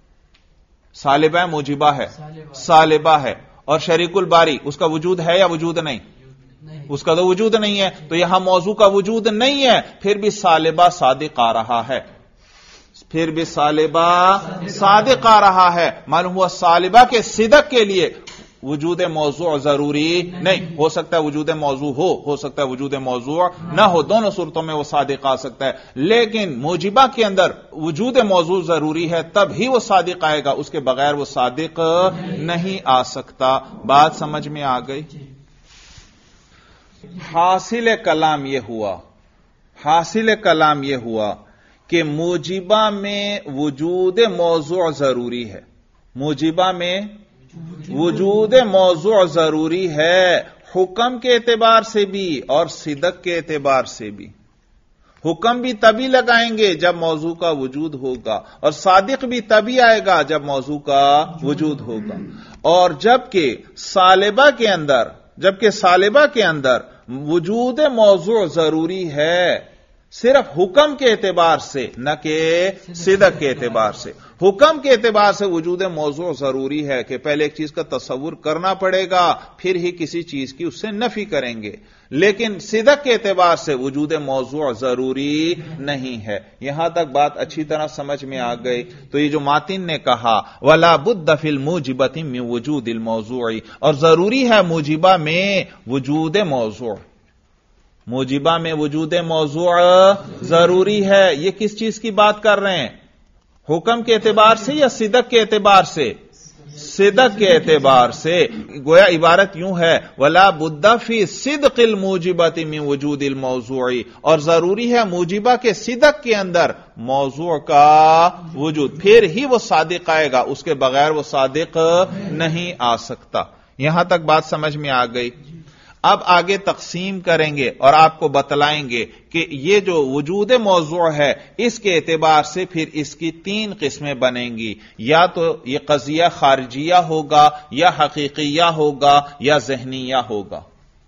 سالبہ موجبہ ہے؟ سالبہ ہے، اور شریک الباری اس کا وجود ہے یا وجود نہیں؟ اس کا تو وجود نہیں ہے، تو یہاں موضوع کا وجود نہیں ہے، پھر بھی سالبہ صادق آ رہا ہے، پھر بھی سالبہ صادق آ رہا ہے۔ معلوم ہوا سالبہ کے صدق کے لیے وجود موضوع ضروری نہیں، ہو سکتا ہے وجود موضوع ہو سکتا ہے وجود موضوع نہ ہو، دونوں صورتوں میں وہ صادق آ سکتا ہے، لیکن موجبہ کے اندر وجود موضوع ضروری ہے تب ہی وہ صادق آئے گا، اس کے بغیر وہ صادق نہیں آ سکتا۔ بات سمجھ میں آ گئی؟ حاصل کلام یہ ہوا کہ موجبہ میں وجود موضوع ضروری ہے، موجبہ میں وجود موضوع ضروری ہے، حکم کے اعتبار سے بھی اور صدق کے اعتبار سے بھی۔ حکم بھی تبھی لگائیں گے جب موضوع کا وجود ہوگا، اور صادق بھی تبھی آئے گا جب موضوع کا وجود ہوگا۔ اور جبکہ سالبہ کے اندر وجود موضوع ضروری ہے صرف حکم کے اعتبار سے، نہ کہ صدق کے اعتبار سے۔ حکم کے اعتبار سے وجود موضوع ضروری ہے کہ پہلے ایک چیز کا تصور کرنا پڑے گا پھر ہی کسی چیز کی اس سے نفی کریں گے، لیکن صدق کے اعتبار سے وجود موضوع ضروری نہیں ہے۔ یہاں تک بات اچھی طرح سمجھ میں آ گئی؟ تو یہ جو ماتن نے کہا وَلَا بُدَّ فِي الْمُوجِبَةِ مِن وُجُودِ الْمَوْضُوعِ، اور ضروری ہے موجبہ میں وجود موضوع، موجبہ میں وجود موضوع ضروری ہے۔ یہ کس چیز کی بات کر رہے ہیں؟ حکم کے اعتبار سے یا صدق کے اعتبار سے؟ صدق کے اعتبار سے۔ گویا عبارت یوں ہے وَلَا بُدَّ فِي صِدْقِ الْمُوجِبَةِ مِن وُجُودِ الْمَوْضُوعِ، اور ضروری ہے موجبہ کے صدق کے اندر موضوع کا وجود، پھر ہی وہ صادق آئے گا، اس کے بغیر وہ صادق نہیں آ سکتا۔ یہاں تک بات سمجھ میں آ گئی؟ اب آگے تقسیم کریں گے اور آپ کو بتلائیں گے کہ یہ جو وجود موضوع ہے اس کے اعتبار سے پھر اس کی تین قسمیں بنیں گی، یا تو یہ قضیہ خارجیہ ہوگا یا حقیقیہ ہوگا یا ذہنیہ ہوگا۔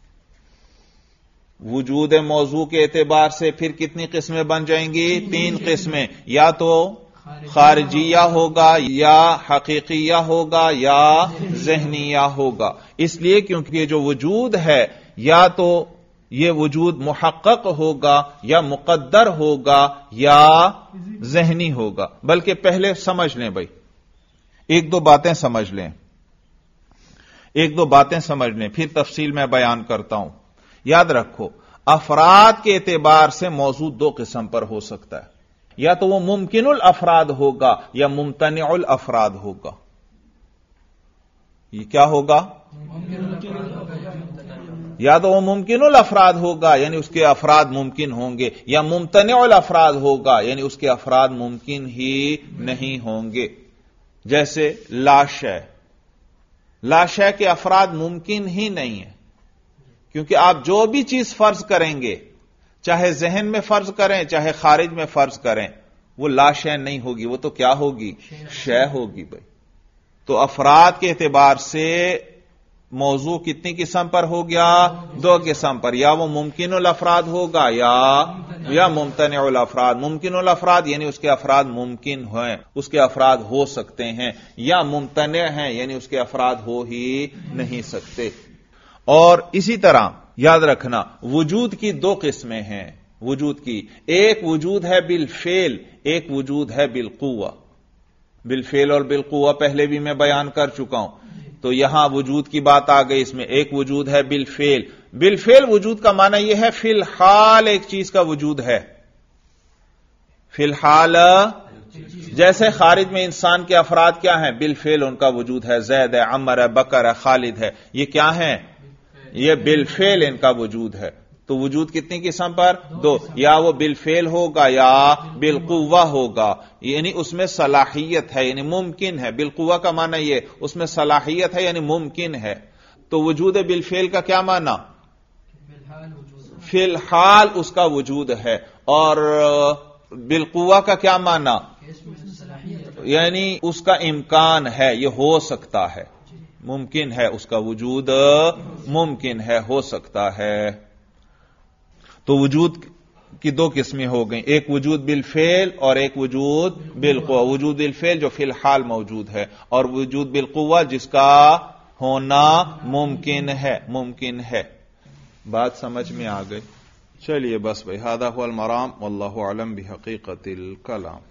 وجود موضوع کے اعتبار سے پھر کتنی قسمیں بن جائیں گی؟ تین قسمیں، یا تو خارجیہ ہوگا یا حقیقیہ ہوگا یا ذہنیہ ہوگا۔ اس لیے کیونکہ یہ جو وجود ہے یا تو یہ وجود محقق ہوگا یا مقدر ہوگا یا ذہنی ہوگا۔ بلکہ پہلے سمجھ لیں بھائی، ایک دو باتیں سمجھ لیں، پھر تفصیل میں بیان کرتا ہوں. یاد رکھو، افراد کے اعتبار سے موضوع دو قسم پر ہو سکتا ہے، یا تو وہ ممکن الافراد ہوگا یا ممتنع الافراد ہوگا. یہ کیا ہوگا؟ یا تو وہ ممکن الافراد ہوگا یعنی اس کے افراد ممکن ہوں گے، یا ممتنع الافراد ہوگا یعنی اس کے افراد ممکن ہی نہیں ہوں گے. جیسے لا شے کے افراد ممکن ہی نہیں ہیں، کیونکہ آپ جو بھی چیز فرض کریں گے، چاہے ذہن میں فرض کریں چاہے خارج میں فرض کریں، وہ لا شے نہیں ہوگی، وہ تو کیا ہوگی؟ شے ہوگی. بھائی تو افراد کے اعتبار سے موضوع کتنی قسم پر ہو گیا؟ دو قسم پر، یا وہ ممکن الافراد ہوگا یا ممتنع الافراد. ممکن الافراد یعنی اس کے افراد ممکن ہیں، اس کے افراد ہو سکتے ہیں، یا ممتنع ہیں یعنی اس کے افراد ہو ہی نہیں سکتے. اور اسی طرح یاد رکھنا، وجود کی دو قسمیں ہیں. وجود کی ایک وجود ہے بالفعل، ایک وجود ہے بالقوہ. بالفعل اور بالقوہ پہلے بھی میں بیان کر چکا ہوں، تو یہاں وجود کی بات آ گئی. اس میں ایک وجود ہے بالفعل. بالفعل وجود کا معنی یہ ہے فی الحال ایک چیز کا وجود ہے. فی الحال جیسے خارج میں انسان کے افراد کیا ہیں؟ بالفعل ان کا وجود ہے، زید ہے، عمر ہے، بکر ہے، خالد ہے. یہ کیا ہیں؟ یہ بالفعل ان کا وجود ہے. تو وجود کتنی قسم پر؟ دو، یا وہ بالفعل ہوگا یا بالقوہ ہوگا، یعنی اس میں صلاحیت ہے یعنی ممکن ہے. بالقوہ کا معنی یہ اس میں صلاحیت ہے یعنی ممکن ہے. تو وجود بالفعل کا کیا معنی؟ فی الحال اس کا وجود ہے. اور بالقوہ کا کیا معنی؟ یعنی اس کا امکان ہے، یہ ہو سکتا ہے، ممکن ہے، اس کا وجود ممکن ہے، ہو سکتا ہے. تو وجود کی دو قسمیں ہو گئیں، ایک وجود بالفعل اور ایک وجود بالقوہ. وجود بالفعل جو فی الحال موجود ہے، اور وجود بالقوہ جس کا ہونا ممکن ہے. بات سمجھ میں آ گئی؟ چلیے بس بھائی، ھذا ھو المرام واللہ اعلم بحقیقت الکلام.